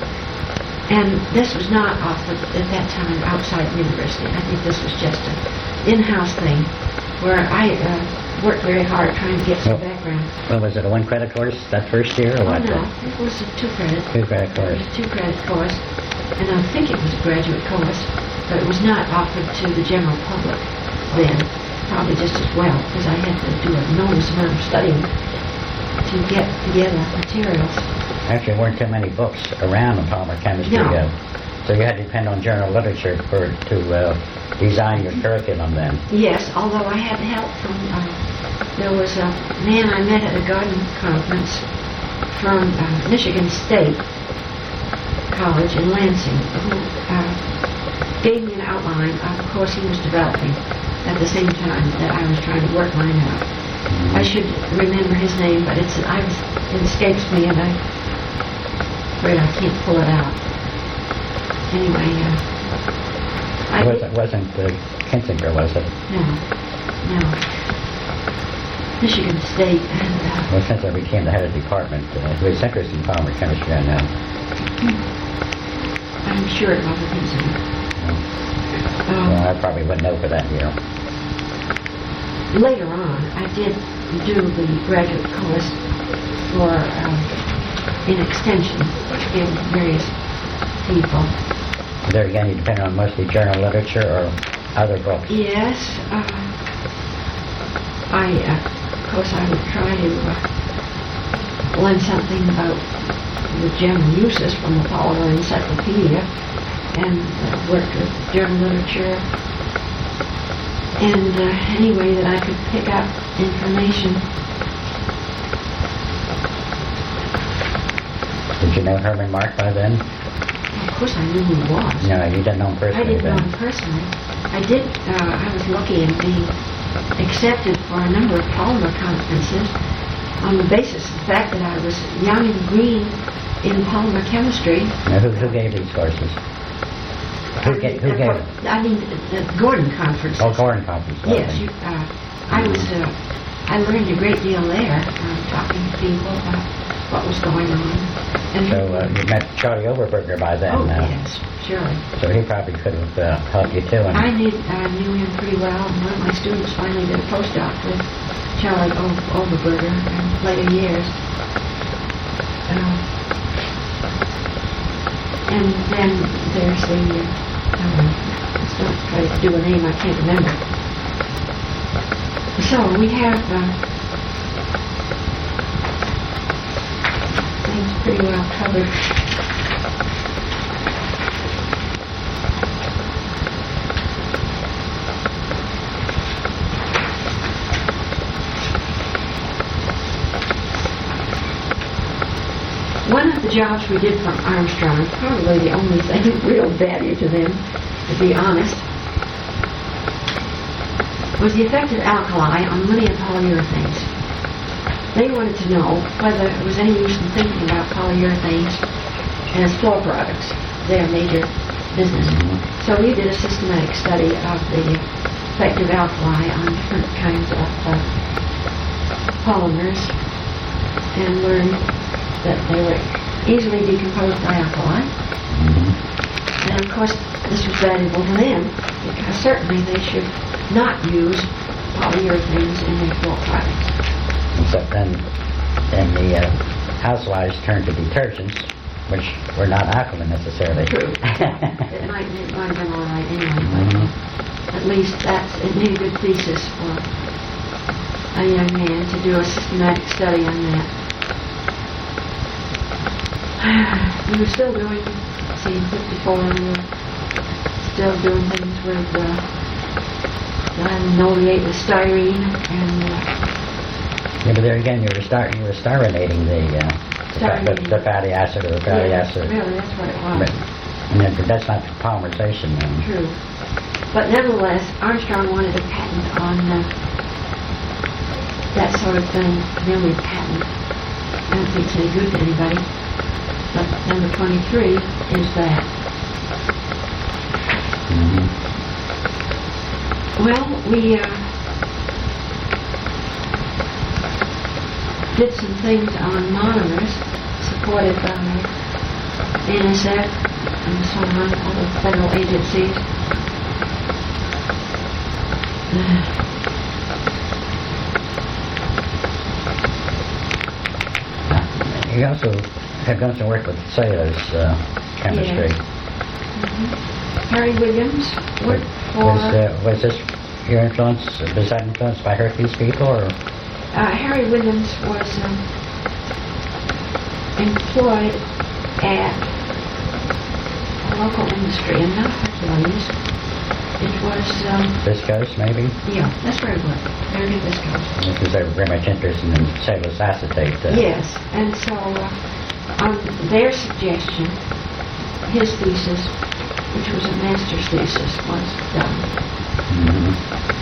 and this was not offered at that time outside the university. I think this was just an in-house thing where I uh, worked very hard trying to get some Oh. background. well, was it a one-credit course that first year, or Oh what? no, it was a two-credit. Two-credit course. It was a two-credit course, and I think it was a graduate course, but it was not offered to the general public then. Probably just as well, because I had to do an enormous amount of studying to get together materials. Actually, there weren't too many books around on polymer chemistry No. yet. So you had to depend on journal literature for to uh, design your curriculum then. Yes, although I had help from, uh, there was a man I met at a garden conference from uh, Michigan State College in Lansing, who uh, gave me an outline of the course he was developing at the same time that I was trying to work mine out. I should remember his name, but it's I was, it escapes me, and I'm afraid I can't pull it out. Anyway, uh, I It did- wasn't, wasn't uh, Kinsinger, was it? No, no. Michigan State, and uh, Well, since I became the head of the department, uh, who was interested in polymer chemistry, I know. I'm sure it wasn't his name. Um, Well, I probably wouldn't know for that year. later on, I did do the graduate course for um, in extension, given to various people. There again, you depend on mostly journal literature or other books. Yes, uh, I, uh, of course, I would try to uh, learn something about the general uses from the Polymer Encyclopedia, and uh, worked with journal literature, and uh, any way that I could pick up information. Did you know Herman Mark by then? of course I knew who he was. No, you didn't know him I personally didn't know then. him personally. I did, uh, I was lucky in being accepted for a number of polymer conferences on the basis of the fact that I was young and green in polymer chemistry. Now, who, who gave these courses? Who, I gave, mean, who uh, gave for- I mean, the Gordon conferences. Oh, Gordon Conference. Yes, okay. you, uh, I was, uh, I learned a great deal there, uh, talking to people about what was going on. And So uh, you met Charlie Overberger by then. oh, uh, yes, surely. So he probably could have uh, helped you too. And I knew, I knew him pretty well, and one of my students finally did a postdoc with Charlie o- Overberger in later years. Uh, and then there's the, uh, um, let's not try to do a name I can't remember. So we have uh, things pretty well covered. One of the jobs we did for Armstrong, probably the only thing of real value to them, to be honest, was the effect of alkali on linear polyurethanes. They wanted to know whether there was any use in thinking about polyurethanes as floor products, their major business. So we did a systematic study of the effect of alkali on different kinds of uh, polymers and learned that they were easily decomposed by alkali. And of course, this was valuable to them because certainly they should not use polyurethanes in their floor products. Except then, then the uh, housewives turned to detergents, which were not alkaline necessarily. True. it might it might have been all right anyway, but Mhm. at least that's it made a good thesis for a young man to do a systematic study on that. We were still doing, see, in fifty-four, we were still doing things with uh, noleate with styrene and uh, Yeah, but there again, you were start you were styrenating the, uh, the, fa- the, the fatty acid or the fatty yeah, acid. really, that's what it was. But, and then, but that's not polymerization then. True. But nevertheless, Armstrong wanted a patent on uh, that sort of thing. Then we patent. I don't think it's any good to anybody. But number twenty-three is that. Mm-hmm. Well, we uh, did some things on monomers supported by N S F and so on, all the federal agencies. You also have done some work with cellulose uh, chemistry. Yes. Harry Williams worked for... Was, uh, was this your influence, was that influenced by Hercules people, or? Uh, Harry Williams was um, employed at a local industry, and not Hercules. It was, um, Viscose, maybe? yeah, that's where it was. American Viscose. Because they were very much interested in cellulose acetate. Uh, Yes, and so uh, on their suggestion, his thesis, which was a master's thesis, was done. mhm.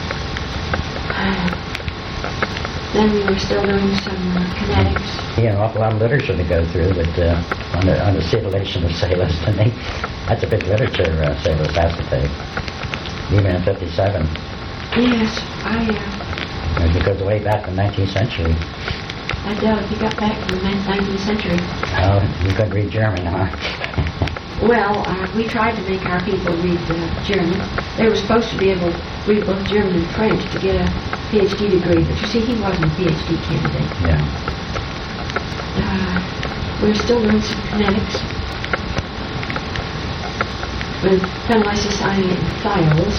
Then we were still doing some uh, kinetics. He had an awful lot of literature to go through, but uh, on the on the acetylation of cellulose, I think that's a big literature, uh, cellulose acetate. Even in fifty-seven, Yes, I, uh, it goes way back in the nineteenth century. I doubt if he got back from the nineteenth century. Oh, you couldn't read German, huh? Well, uh, we tried to make our people read uh, German. They were supposed to be able to read both German and French to get a P H D degree, but you see, he wasn't a P H D candidate. Yeah. Uh, we were still doing some kinetics with phenylisocyanate and thiols.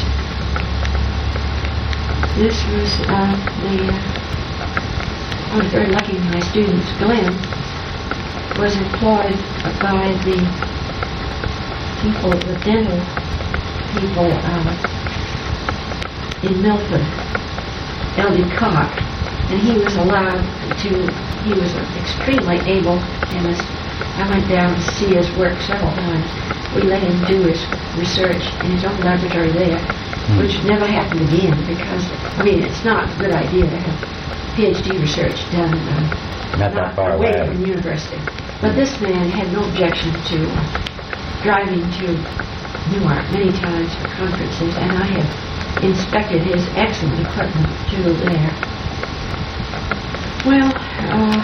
This was uh, the, uh, I was very lucky my student, Glenn, was employed by the people, the dental people uh, in Milford, L D Koch, and he was allowed to, he was an extremely able chemist, I went down to see his work several times. We let him do his research in his own laboratory there, which never happened again because, I mean, it's not a good idea to have PhD research done uh, Not that far away away. from the university. But this man had no objection to driving to Newark many times for conferences, and I had inspected his excellent equipment too there. Well, uh,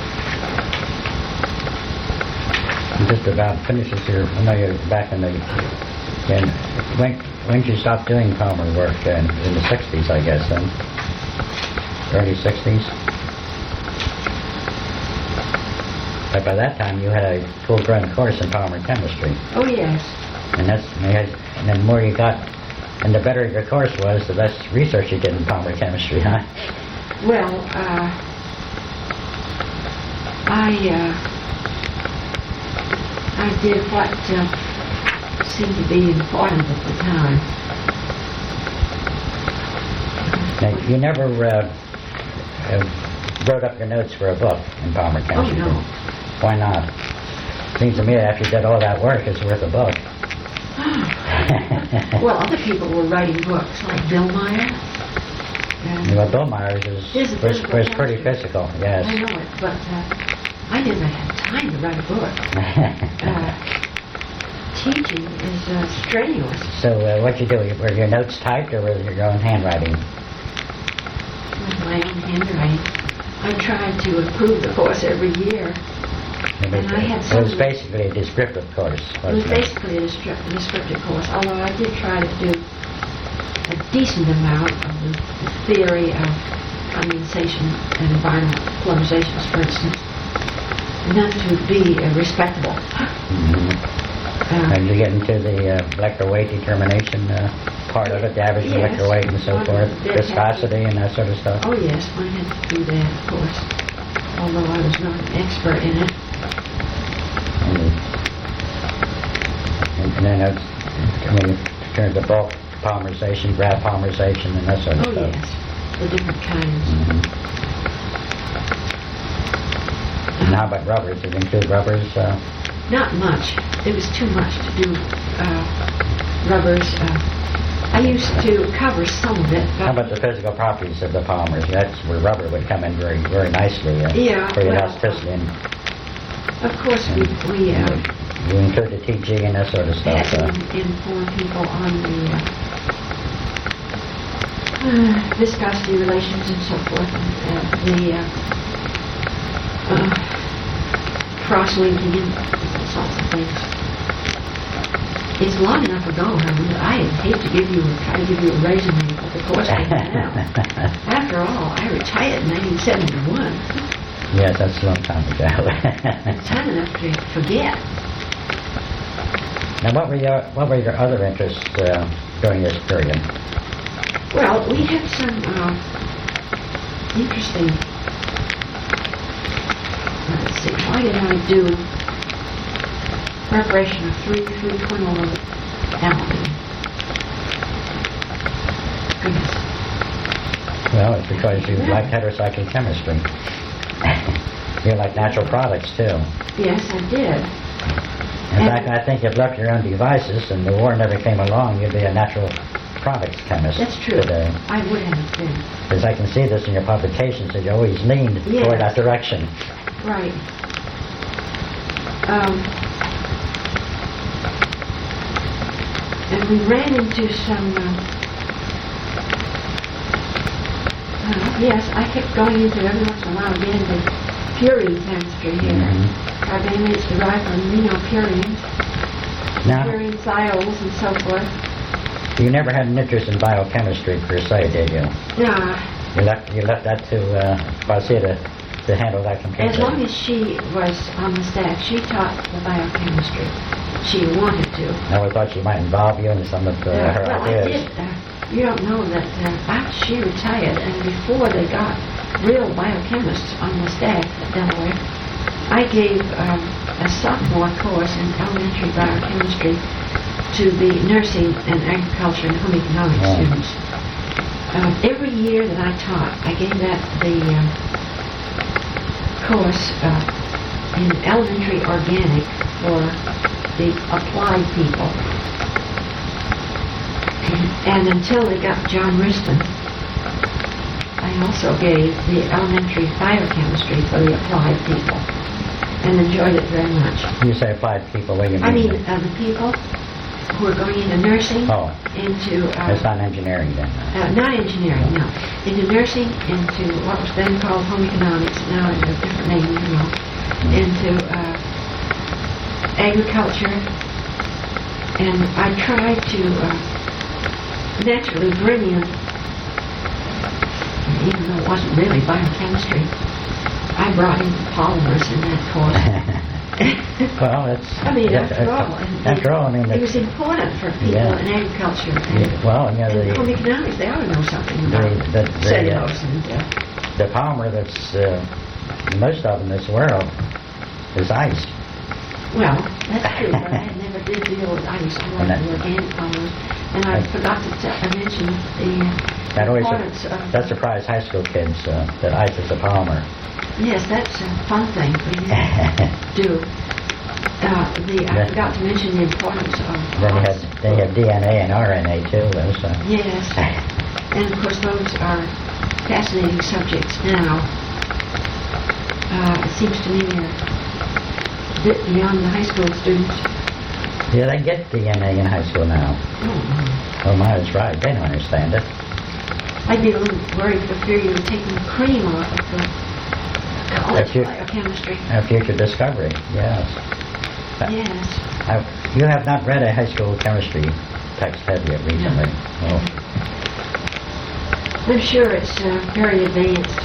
Just about finishes here. I know you're back in the. And when when did you stop doing Palmer work? In, in the sixties, I guess. Then early sixties. But by that time, you had a full-grown course in Palmer chemistry, oh yes, and that's and then the more you got, and the better your course was, the less research you did in Palmer chemistry, huh? well, uh, I uh, I did what uh, seemed to be important at the time. Now, you never uh, uh, wrote up your notes for a book in Palmer Oh chemistry. no. Why not? Seems to me that after you did all that work, it's worth a book. Well, other people were writing books like Bill Meyer. And Well, Bill Myers is, He's a was, physical was pretty chemistry. physical, I yes. know it, but uh, I never had time to write a book. Uh, teaching is uh, strenuous. So uh, what'd you do? Were your notes typed or were they your own handwriting? With my own handwriting. I tried to improve the course every year. It was, And I had it was some- basically a descriptive course, It was wasn't it? basically a descri- descriptive course, although I did try to do a decent amount of the, the theory of condensation and environmental polarizations, for instance, enough to be uh, respectable. Mhm. Uh, And you get into the uh, electrolyte weight determination uh, part of it, the average Yes. electrolyte weight and so One forth, did have to- viscosity and that sort of stuff. oh yes, one had to do that, of course, although I was not an expert in it. And, and, and then it's, I mean, in terms of bulk polymerization, graph polymerization and that sort of Oh stuff. yes, the different kinds. Mhm. And how about rubbers? Did it include rubbers? Uh, Not much. It was too much to do uh, rubbers. Uh, I used to cover some of it, how but about the physical properties of the polymers? That's where rubber would come in very, very nicely uh, Yeah, for well- elasticity. And of course we, we uh, you include the T G and that sort of had stuff. to Uh, inform people on the uh, uh, viscosity relations and so forth, and uh, the uh, uh, cross-linking and all sorts of things. It's long enough ago, Herman, that I hate to give you, try to give you a resume of the course I have now. After all, I retired in nineteen seventy-one. yes, that's a long time ago. Time enough to forget. Now, what were your what were your other interests uh, during this period? Well, we had some uh, interesting. Let's see. Why did I do preparation of three three quinol alkyne? Goodness. Well, it's because you like heterocyclic chemistry. You like natural products too. Yes, I did. In And- fact, I think if left to your own devices and the war never came along, you'd be a natural products chemist That's true. today. I would have been. Because I can see this in your publications that you always leaned Yes. toward that direction. Right. Um, and we ran into some. Uh, uh, yes, I kept going into every once in a while again the purine chemistry here. Mhm. Carbamates derived from aminopurines, Now, purine thiols, and so forth. you never had an interest in biochemistry per se, did you? Yeah. You left you left that to uh, Basia to, to handle that completely. As long as she was on the staff, she taught the biochemistry. She wanted to. I would thought she might involve you in some of uh, Yeah, her well, ideas. I did. Uh, you don't know that uh, after she retired and before they got real biochemists on the staff at Delaware, I gave um, a sophomore course in elementary biochemistry to the nursing and agriculture and home economics Oh. students. Um, every year that I taught, I gave that the um, course uh, in elementary organic for the applied people. And until they got John Riston, I also gave the elementary biochemistry for the applied people and enjoyed it very much. You say applied people, what do you mean? I mean, uh, the people who are going into nursing, Oh. into... Uh, It's not engineering then? uh, not engineering, no. Into nursing, into what was then called home economics, now it's a different name, you know. Into uh, agriculture. And I tried to uh, naturally bring in, even though it wasn't really biochemistry, I brought in polymers in that course. Well, it's... I mean, yeah, after all, uh, and after all, I mean... it it's- was important for people Yeah. in agriculture. And, Yeah, well, you know, and home the, economics, they ought to know something about the, the, the, cellulose uh, and... Uh, the polymer that's uh, most of in this world is ice. well, that's true, but I never did deal with ice. I And like that- the organic polymers. And I that- forgot to t- I mention the uh, That always importance of... that surprised high school kids uh, that ice is a polymer. Yes, that's a fun thing for you to do. Uh, the, I Yeah. forgot to mention the importance of Then they ice. have they have D N A and R N A too. Though, so. Yes, and of course those are fascinating subjects now. Uh, it seems to me a bit beyond the high school students. Yeah, they get D N A in high school now. Oh, Oh my, that's right. They don't understand it. I'd be a little worried for fear you were taking the cream off of the college If you- biochemistry. A future discovery. Yes. But Yes. I, you have not read a high school chemistry text, have you, recently? Oh. I'm sure it's uh, very advanced.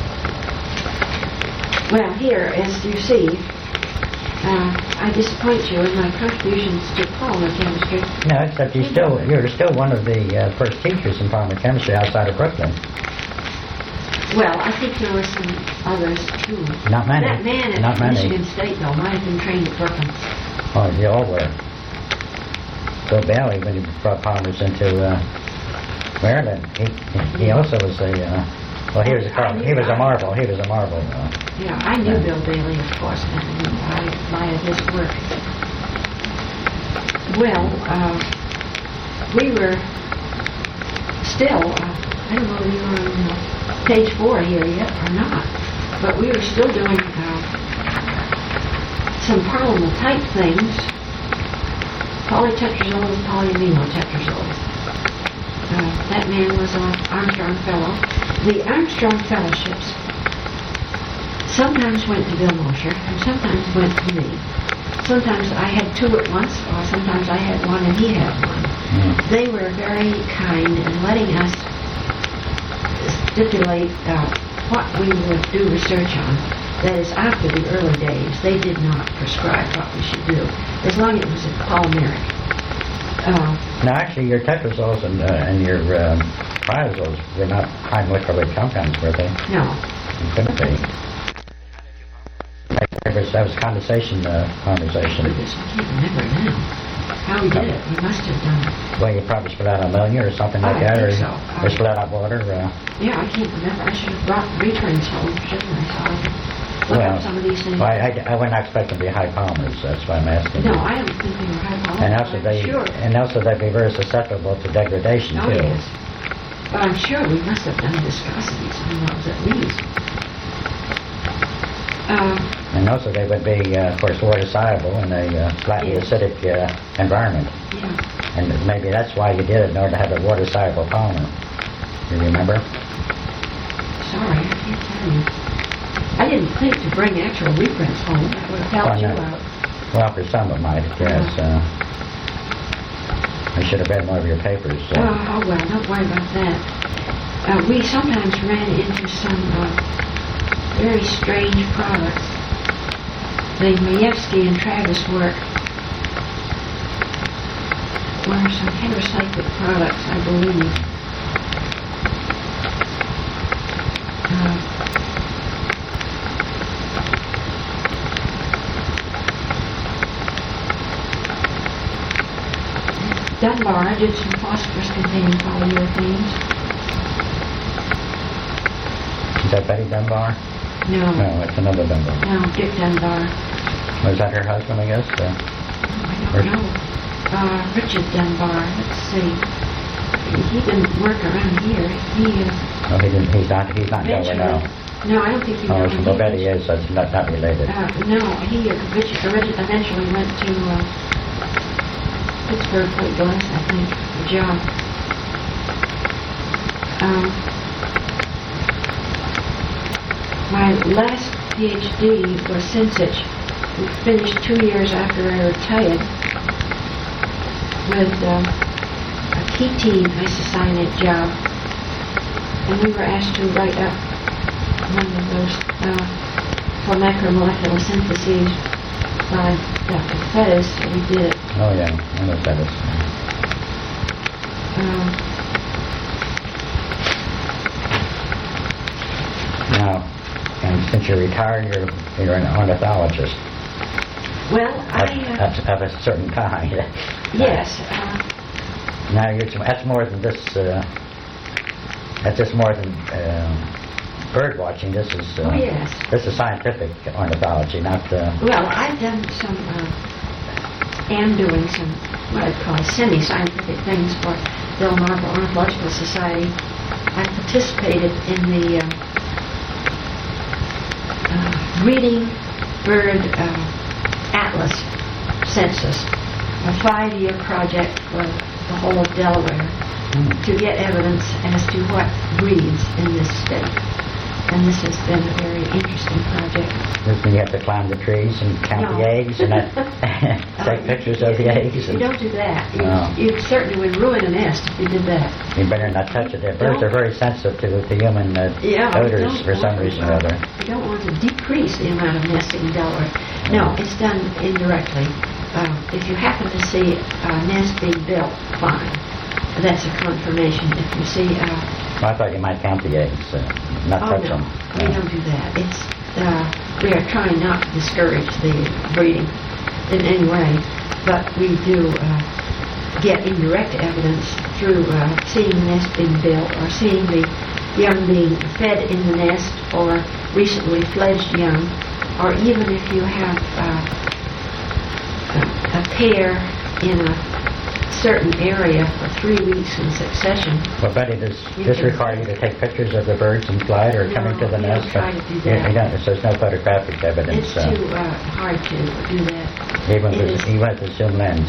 Well, here, as you see, uh, I disappoint you in my contributions to polymer chemistry. No, except you still you're still one of the uh, first teachers in polymer chemistry outside of Brooklyn. Well, I think there were some others too. Not many. That man at Not many. Michigan State, though, might have been trained at Brooklyn. Oh, you all were. Bill Bailey, when he brought polymers into uh, Maryland, he he also was a uh, well, he was a car, he was a marvel. He was a marvel. Uh, Yeah, I knew Yeah. Bill Bailey, of course, and I admired his work. Well, uh, we were still, uh, I don't know if you're on uh, page four here yet or not, but we were still doing uh, some polymer type things, polytetrazole and polyaminotetrazole. Uh, that man was an Armstrong Fellow. The Armstrong Fellowships sometimes went to Bill Mosher, and sometimes went to me. Sometimes I had two at once, or sometimes I had one and he had one. mm. They were very kind in letting us stipulate uh, what we would do research on. That is, after the early days, they did not prescribe what we should do, as long as it was polymeric. Uh, Now, actually, your tetrazoles and, uh, and your um, triozoles were not high molecular weight compounds, were they? no, You couldn't be. That was, that was condensation uh, polymerization. goodness, I can't remember now how we did it. We must have done it. Well, you probably split out ammonia or something like I that, think or, so. or split out water. Uh, Yeah, I can't remember. I should have brought returns home, shouldn't I? So I could look well, up some of these things. well, I, I, I wouldn't expect them to be high polymers. That's why I'm asking. No, I don't think they were high polymer. And also I'm they sure. and also they'd be very susceptible to degradation Oh, too. yes. But I'm sure we must have done viscosities on those at least. Uh, And also they would be, uh, of course, water soluble in a uh, slightly Yes. acidic uh, environment. yeah. And maybe that's why you did it, in order to have a water soluble polymer. Do you remember? Sorry, I can't tell you. I didn't think to bring actual reprints home. That would have helped Why you not? out. Well, for some it might, yes. Uh, I should have read more of your papers. Oh, Uh, oh, well, don't worry about that. Uh, we sometimes ran into some uh, very strange products. The Majewski and Travis work were some heterocyclic products, I believe. Uh, Dunbar did some phosphorus-containing polyurethanes. is that Betty Dunbar? No. No, it's another Dunbar. No, Dick Dunbar. Was that her husband, I guess? Uh, I don't know. Uh, Richard Dunbar. Let's see. He didn't work around here. He uh, oh, he didn't, he's not, he's not Delaware now. No, I don't think he Oh, was. so Betty is, so it's not, not related. Uh, no, he uh, Richard origi- eventually went to uh, Pittsburgh, Fort Bliss, I think, for a job. Um, my last PhD was Sensich. We finished two years after I retired with um, a ketene isocyanate job, and we were asked to write up one of those uh, for macromolecular syntheses by Doctor Fettis, so we did it. Oh, yeah, I know that is. Um, Now, and since you're retired, you're, you're an ornithologist well, I... of, Uh, of, of a certain kind. yes. Uh, Now, you're, that's more than this, uh, that's just more than uh, bird watching. This is, uh, Oh, yes. this is scientific ornithology, not, uh, well, I've done some, uh, am doing some, what I'd call semi-scientific things for Delmarva Ornithological Society. I participated in the uh, uh, Reading Bird uh, Atlas Census, a five-year project for the whole of Delaware hmm. to get evidence as to what breeds in this state. And this has been a very interesting project. This means you have to climb the trees and count No. the eggs and that, take Um, pictures of the eggs. You And don't do that. You, No. you certainly would ruin a nest if you did that. you better not touch it. The birds are very sensitive to, to human uh, Yeah, we odors don't for some want reason to, or other. We don't want to decrease the amount of nesting in Delaware. No, it's done indirectly. Uh, if you happen to see a nest being built, fine. That's a confirmation. If you see, uh, Well, I thought you might count the eggs, uh, not oh touch no, them. we don't do that. It's uh, we are trying not to discourage the breeding in any way, but we do uh, get indirect evidence through uh, seeing the nest being built or seeing the young being fed in the nest or recently fledged young, or even if you have uh, a, a pair in a certain area for three weeks in succession. Well, Betty, does You this can- require you to take pictures of the birds in flight or No, coming to the we don't nest? try to do You- that. you don't, so there's no photographic evidence, It's uh, too uh, hard to do that. even, it with, is- even with the zoom lens.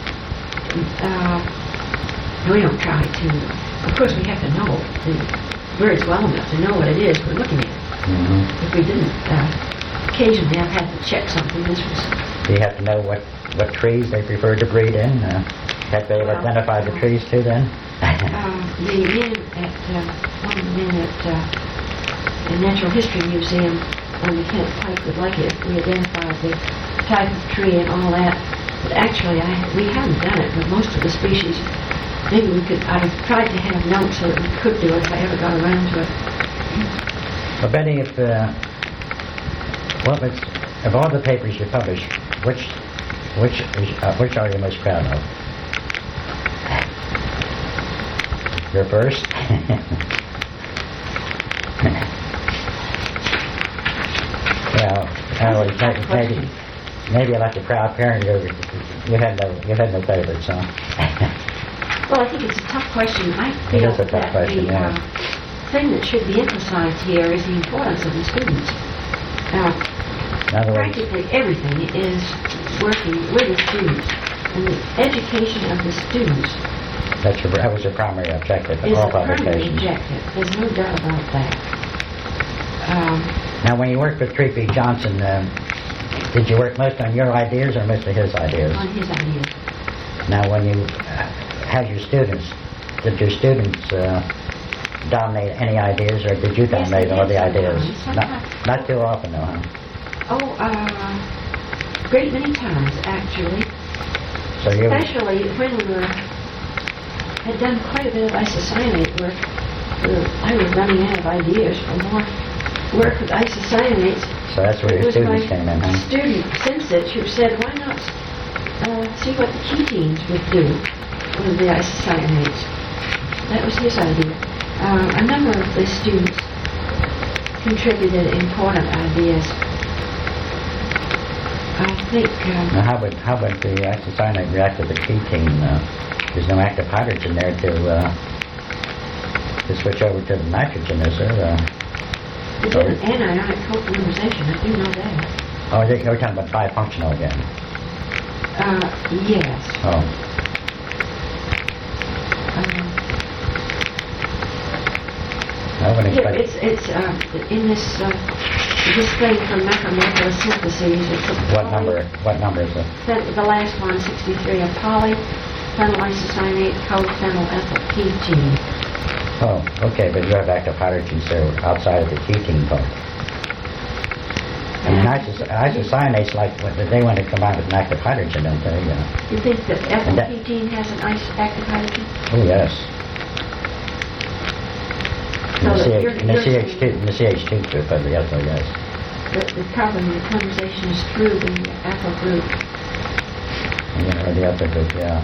Uh, we don't try to. Of course, we have to know the birds well enough to know what it is we're looking at. Mm-hmm. If we didn't, uh, occasionally I've had to check something. This was Do you have to know what, what trees they prefer to breed in? Uh, have they Well, identified the no. trees too then? uh, the man at uh, one of the men at uh, the Natural History Museum on the Kent Pike would like it if we identified the type of tree and all that. But actually, I we haven't done it with most of the species. Maybe we could. I've tried to have notes so that we could do it if I ever got around to it. Well, Betty, if, uh, well, it's, of all the papers you publish, which, which, is, uh, which are you most proud of? Your first? Well, well, maybe, maybe, maybe like a proud parent, you, you had no, you had no favorites, huh? Well, I think it's a tough question. I It feel is a tough that question, the yeah. uh, thing that should be emphasized here is the importance of the students. Now, In other words, practically everything is working with the students, and the education of the students that's your, that was your primary objective of is all the primary publications. objective. There's no doubt about that. Um, Now, when you worked with Treat Johnson, um, did you work most on your ideas or most of his ideas? on his ideas. Now, when you uh, had your students, did your students uh, dominate any ideas, or did you Yes, dominate they all the did ideas? sometimes. Not, Sometimes. not too often, though, huh? Oh, uh, great many times, actually. So you, Especially when we were, had done quite a bit of isocyanate work. uh, I was running out of ideas for more work with isocyanates. so that's where It your was students my came in, huh? student, Sensich, who said, why not uh, see what the ketenes would do with the isocyanates. That was his idea. Uh, a number of the students contributed important ideas. I think. Um, Now, how would how would the isocyanate react with the ketene? Uh, there's no active hydrogen there to uh, to switch over to the nitrogen, is there? Uh, we did an anionic copolymerization. I do know that. oh, you're you're talking about bifunctional again. Uh, yes. Oh. Um, I would Here, expect. it's it's uh, in this uh, this thing from macromolecular syntheses. It's a What poly- number? What number is it? The, the last one, sixty-three, a polyphenylisocyanate cophenylethyl ketene. Oh, okay, but you have active hydrogens there outside of the ketene part. And isos- isocyanates, like what- they want to combine with an active hydrogen, don't they? Yeah. You think that ethyl And that- ketene has an ice active hydrogen? Oh yes. So And the, that C H, you're- and the you're C H two, saying and the C H two group of the ethyl, yes. that the carbon polymerization is through the ethyl group. Yeah, or the ethyl group, yeah.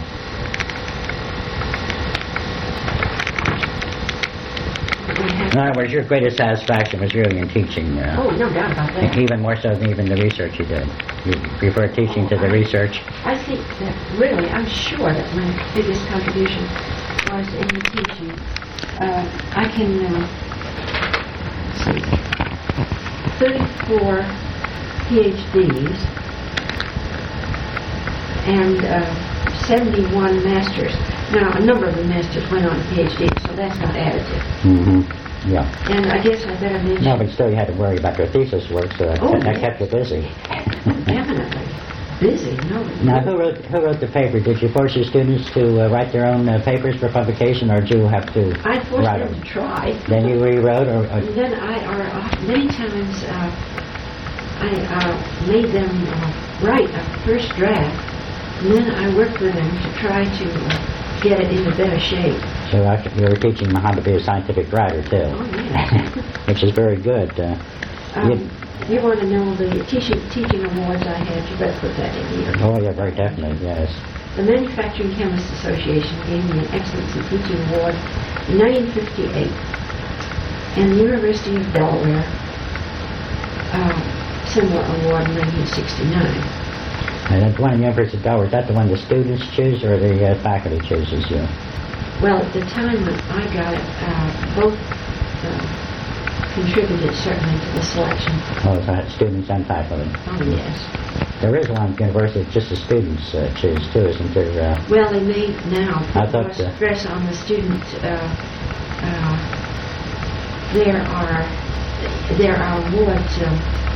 We have- In other words, your greatest satisfaction was really in teaching, uh, Oh, no doubt about that. even more so than even the research you did. You prefer teaching to the research? I think that really, I'm sure that my biggest contribution was in the teaching. Uh, I can uh, see thirty-four PhDs and uh, seventy-one masters. Now, a number of the masters went on to PhD, so that's not additive. Mm-hmm. Yeah. And I guess I better mention. No, but still you had to worry about your thesis work, so that, Oh, that yes. kept you busy. Definitely. Busy, no. Now, who wrote who wrote the paper? Did you force your students to uh, write their own uh, papers for publication, or did you have to I forced write them to try. Then you rewrote, or, or And then I, or uh, many times, uh, I uh, made them uh, write a first draft, and then I worked with them to try to uh, get it into better shape. so actually you were teaching them how to be a scientific writer too, Oh, yes. which is very good. Uh, Um, you- you want to know the teaching teaching awards I had? You better put that in here. oh, yeah, very definitely, yes. The Manufacturing Chemists Association gave me an Excellence in Teaching Award in nineteen fifty-eight, and the University of Delaware uh, similar award in nineteen sixty-nine. And that one in the University of Delaware, is that the one the students choose or the uh, faculty chooses you? Well, at the time that I got it, uh, both uh, contributed certainly to the selection. Oh, so that's students and faculty. Oh, yes. There is one university that just the students uh, choose too, isn't there? Uh, Well, they may now I put thought, more uh, stress on the student. Uh, uh, there are there are awards. Um,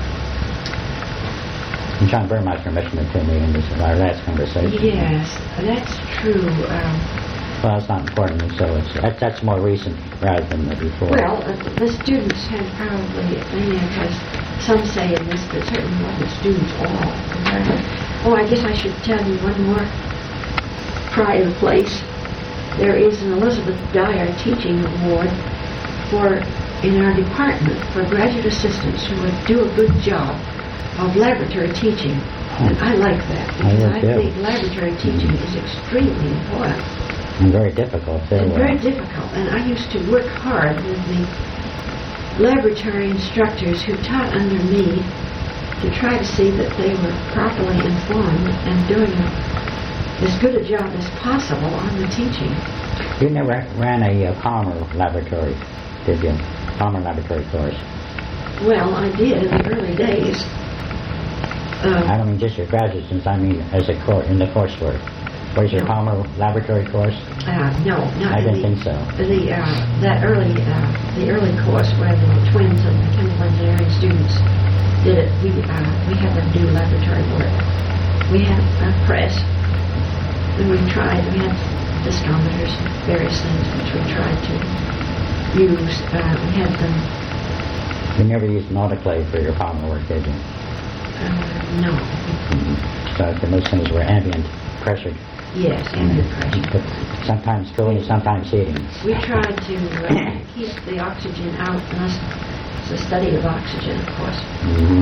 and John Burmeister mentioned it to me in this, our last conversation. yes, that's true. Um, Well, it's not important, so it's, that, that's more recent rather than the before. well, uh, the students had probably, maybe because some say in this, but certainly not the students all. Oh, I guess I should tell you one more pride of place. There is an Elizabeth Dyer Teaching Award for in our department for graduate assistants who would do a good job of laboratory teaching. And I like that because I I, do, too. think laboratory teaching is extremely important And very difficult too. and uh, very difficult. And I used to work hard with the laboratory instructors who taught under me to try to see that they were properly informed and doing a, as good a job as possible on the teaching. You never ran a uh, Palmer laboratory, did you? Palmer laboratory course. Well, I did in the early days. I Uh, don't mean just your graduate students, I mean as a course, in the coursework. Was your No. Palmer laboratory course? uh, no, not I in didn't the, think so. The uh, that early uh, the early course where the twins and the chemical engineering students did it. We uh, we had them do laboratory work. We had a press, and we tried. We had discometers, various things which we tried to use. Uh, we had them. You never used an autoclave for your Palmer work, did you? Uh, no. So the most things were ambient pressure. Yes, ambient pressure. But sometimes cooling, sometimes heating. We tried to uh, keep the oxygen out, unless it's a study of oxygen, of course. Mm-hmm.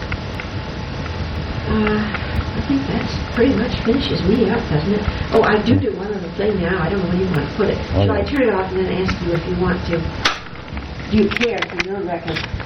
Uh, I think that's pretty much finishes me up, doesn't it? Oh, I do do one other thing now. I don't know where you want to put it. Oh, Shall I yeah. turn it off and then ask you if you want to? Do you care if you know that I can